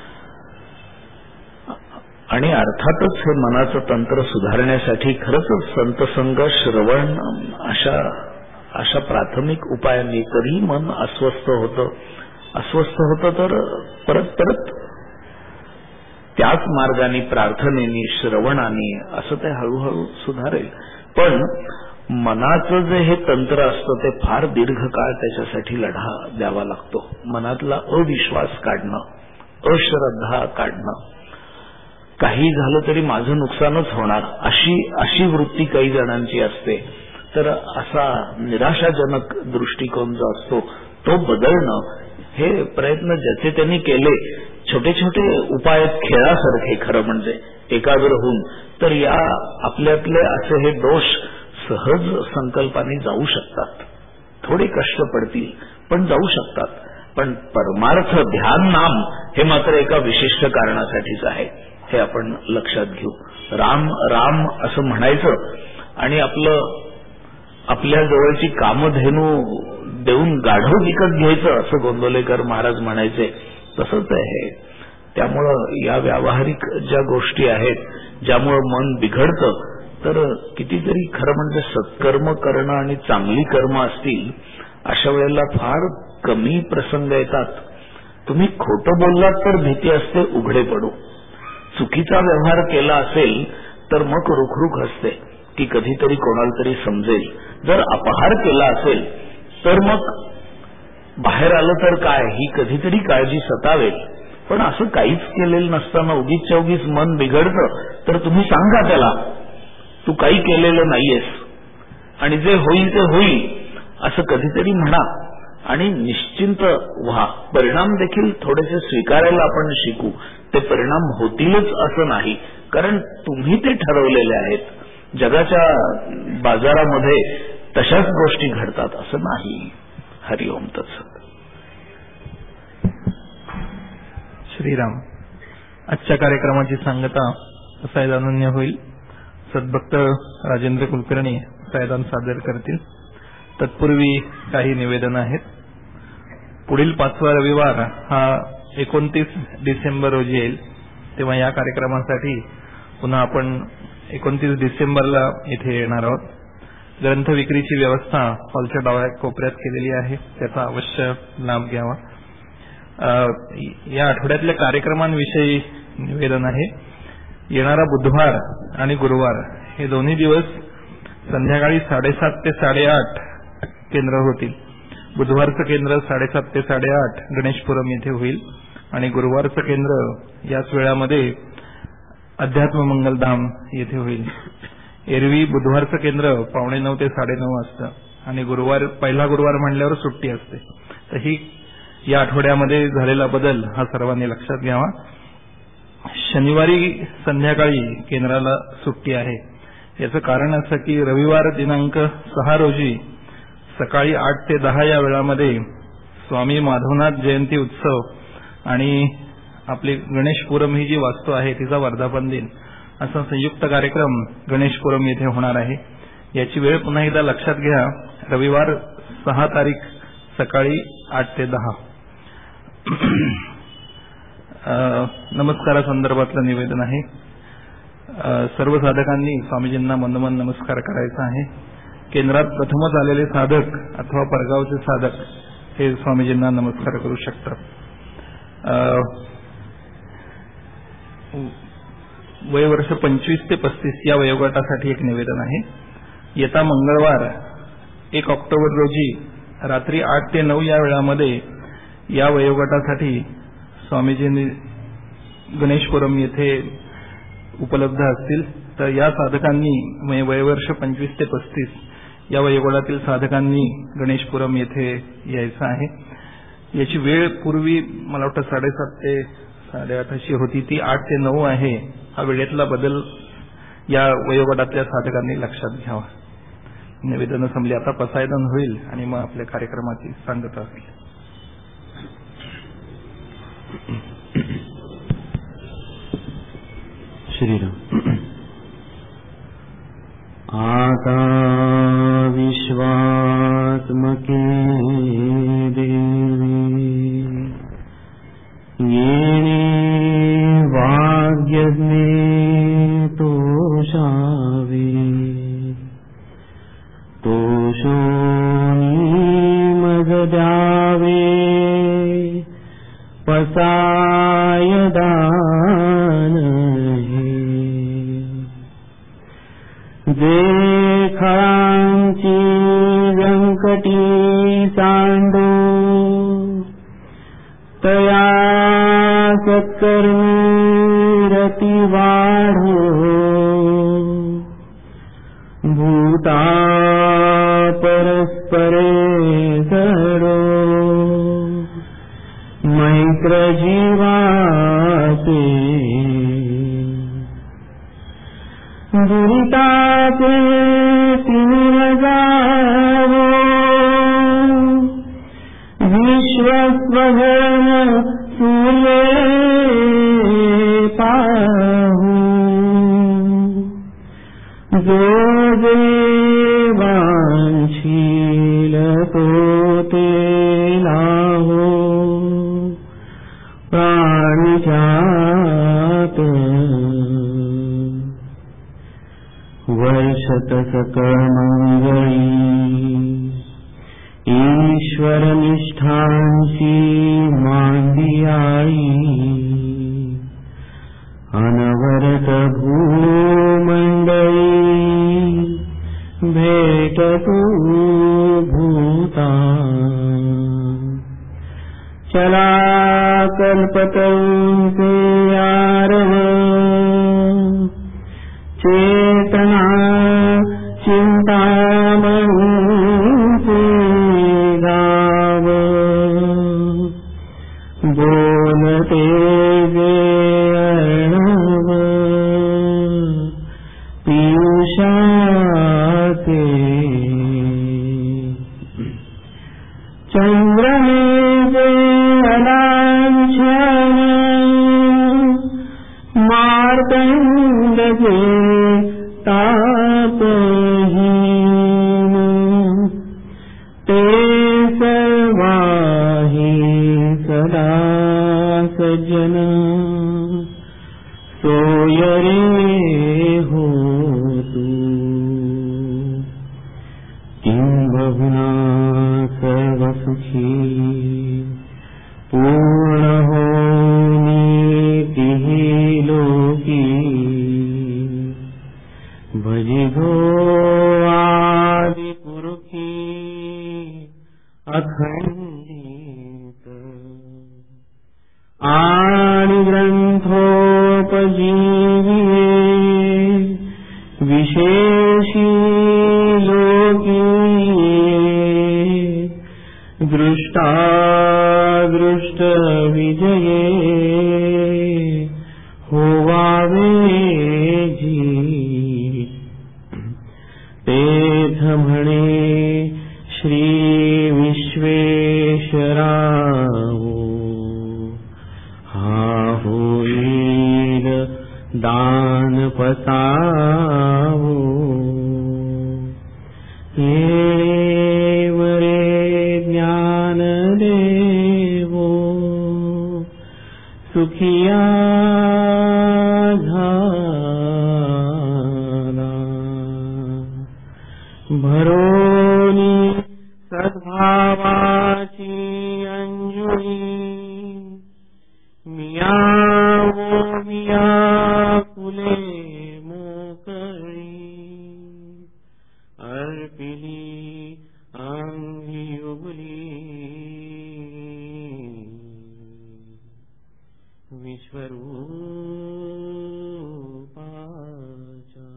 आणि अर्थातच हे मनाचं तंत्र सुधारण्यासाठी खरंच संतसंग, श्रवण अशा प्राथमिक उपायांनी. तरी मन अस्वस्थ होतं तर परत त्याच मार्गाने, प्रार्थनेने, श्रवणाने असं ते हळूहळू सुधारेल. पण मनाचं जे हे तंत्र असतं ते फार दीर्घकाळ त्याच्यासाठी लढा द्यावा लागतो. मनातला अविश्वास काढणं, अश्रद्धा काढणं, काही झालं तरी माझं नुकसानच होणार अशी वृत्ती काही जणांची असते. तर असा निराशाजनक दृष्टिकोन जो असतो तो बदलणं, हे प्रयत्न ज्याचे त्यांनी केले, छोटे छोटे उपाय खेळासारखे खरं म्हणजे एकाग्र होऊन, तर या आपल्यातले असे हे दोष सहज संकल्पाने जाऊ शकतात. थोडे कष्ट पडतील पण जाऊ शकतात. पण परमार्थ ध्यान नाम हे मात्र एका विशिष्ट कारणासाठीच आहे, हे आपण लक्षात घेऊ. राम राम असं म्हणायचं आणि आपल्या जवळची कामधेनू देऊन गाढव विकत घ्यायचं असं गोंदवलेकर महाराज म्हणायचे. तसंच आहे. त्यामुळं या व्यावहारिक ज्या गोष्टी आहेत ज्यामुळं मन बिघडतं, तर कितीतरी खरं म्हणजे सत्कर्म करणं आणि चांगली कर्म असतील अशा वेळेला फार कमी प्रसंग येतात. तुम्ही खोटं बोललात तर भीती असते उघडे पडू. चुकीचा व्यवहार केला असेल तर मग रुखरुख असते की कधीतरी कोणाला तरी समजेल. जर अपहार केला असेल तर मग बाहेर आलं तर काय, ही कधीतरी काळजी सतावेल. पण असं काहीच केलेलं नसताना उगीचच्या उगीच मन बिघडतं, तर तुम्ही सांगा त्याला तू काही केलेलं नाहीयेस, आणि जे होईल ते होईल असं कधीतरी म्हणा आणि निश्चिंत व्हा. परिणाम देखील थोडेसे स्वीकारायला आपण शिकू. ते परिणाम होतीलच असं नाही, कारण तुम्ही ते ठरवलेले आहेत. जगाच्या बाजारामध्ये तशाच गोष्टी घडतात असं नाही. हरिओम तत्सत. श्रीराम. आजच्या कार्यक्रमाची सांगता सायदानांनी होईल. सद्भक्त राजेंद्र कुलकर्णी सायदान सादर करतील. तत्पूर्वी काही निवेदन आहेत. पुढील 5वा रविवार हा 29 डिसेंबर रोजी येईल, तेव्हा या कार्यक्रमासाठी पुन्हा आपण 29 डिसेंबरला इथे येणार आहोत. ग्रंथ विक्रीची व्यवस्था हॉलच्या डाव्या कोपऱ्यात केलेली आहे, त्याचा अवश्य लाभ घ्यावा. या आठवड्यातल्या कार्यक्रमांविषयी निवेदन आहे. येणारा बुधवार आणि गुरुवार हे दोन्ही दिवस संध्याकाळी 7:30 ते 8:30 केंद्र होतील. बुधवारचं केंद्र 7:30 ते 8:30 गणेशपुरम येथे होईल आणि गुरुवारचं केंद्र याच वेळामध्ये अध्यात्म मंगलधाम येथे होईल. एरवी बुधवारचं केंद्र 8:45 ते 9:30 असतं आणि पहिला गुरुवार म्हणल्यावर सुट्टी असते. तर ही या आठवड्यामध्ये झालेला बदल हा सर्वांनी लक्षात घ्यावा. शनिवारी संध्याकाळी केंद्राला सुट्टी आहे. याचं कारण असं की रविवार दिनांक 6 रोजी सकाळी 8 ते 10 या वेळामध्ये स्वामी माधवनाथ जयंती उत्सव आणि आपली गणेशपुरम ही जी वास्तू आहे तिचा वर्धापन दिन असा संयुक्त कार्यक्रम गणेशपुरम येथे होणार आहे. याची वेळ पुन्हा एकदा लक्षात घ्या. रविवार 6 तारीख सकाळी 8 ते 10. नमस्कारासंदर्भातलं निवेदन आहे. सर्व साधकांनी स्वामीजींना मनोमन नमस्कार करायचा आहे. केंद्रात प्रथमच आलेले साधक अथवा परगावचे साधक हे स्वामीजींना नमस्कार करू शकतात. वयवर्ष 25 ते 35 या वयोगटासाठी एक निवेदन आहे. येता मंगळवार 1 ऑक्टोबर रोजी रात्री 8 ते 9 या वेळामध्ये या वयोगटासाठी स्वामीजींनी गणेशपुरम येथे उपलब्ध असतील. तर या साधकांनी वयवर्ष 25 ते 35 या वयोगटातील साधकांनी गणेशपुरम येथे यायचं आहे. याची वेळ पूर्वी मला वाटतं 7:30 ते 8:30 अशी होती, ती 8 ते 9 आहे. हा वेळेतला बदल या वयोगटातल्या साधकांनी लक्षात घ्यावा. निवेदन संपली. आता पसायदान होईल आणि मग आपल्या कार्यक्रमाची सांगता होईल. श्रीराम. आता विश्वात्मके देवी येणे वाग्यज्ञे तोषावे तोषोनी मज द्यावे पसायदान जे खळांची व्यंकटी सांडो तया सत्कर्मी रती वाढो भूता परस्परे जडो मैत्र जीवाचे दुरिताचे तीर जावो विश्वस्वगण सूर्ये पाहू जो देवांशील तो ते लाहो प्राणिजात वर्षत सकळ मंगळी ईश्वर निष्ठांची मांदियाई अनवरत भूमंडळी भेटतू भूता चला कल्पतरुंचे आरव चेतना चिंतामणी ते जे अर्णव पियुषाचे चंद्रने जे अलांछन मार्तंड जे तापहीन ते सर्वाही सदा सज्जन सोय रे हो तू किंबहुना सर्वसुखी पूर्ण हो नीतिहि लोकी भजिधो आदि पुरुषी अखंडित आणि ग्रंथोपजीविये विशेषी लोकी दृष्टादृष्ट विजये होवावे जी तेथ म्हणे श्री विश्वेश्वरावो हा होईल दानपतावो वरे ज्ञानदेवो सुखिया झाला भरोनी सद्भावाची अंजुनी मियावो मिया फुले मोकळी अर्पिली अंगी उगली विश्वरूपाचा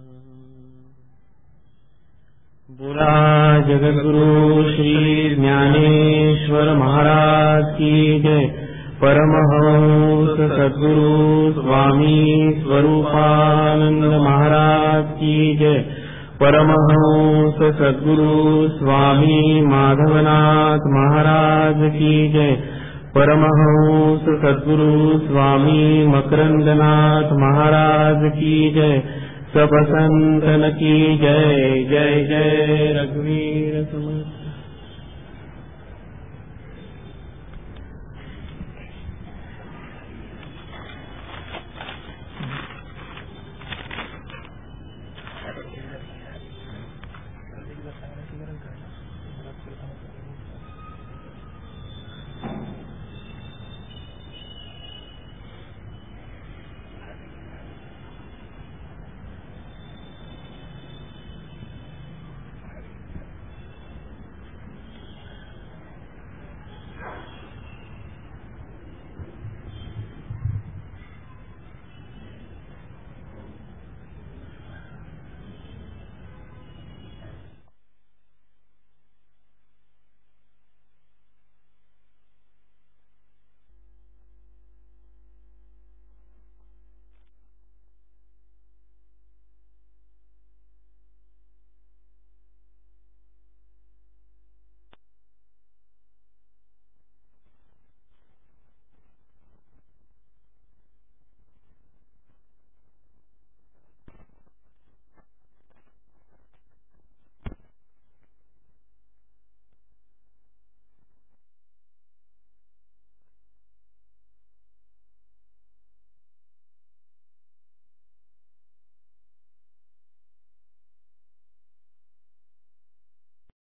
बोला जगद्गुरु श्री ज्ञानेश्वर महाराज की जय। परमहंस सद्गुरु स्वामी स्वरूपानंद महाराज की जय। परमहंस सद्गुरु स्वामी माधवनाथ महाराज की जय। परमहंस सद्गुरु स्वामी मकरंदनाथ महाराज की जय। सब संतन की जय। जय जय रघुवीर समर्थ।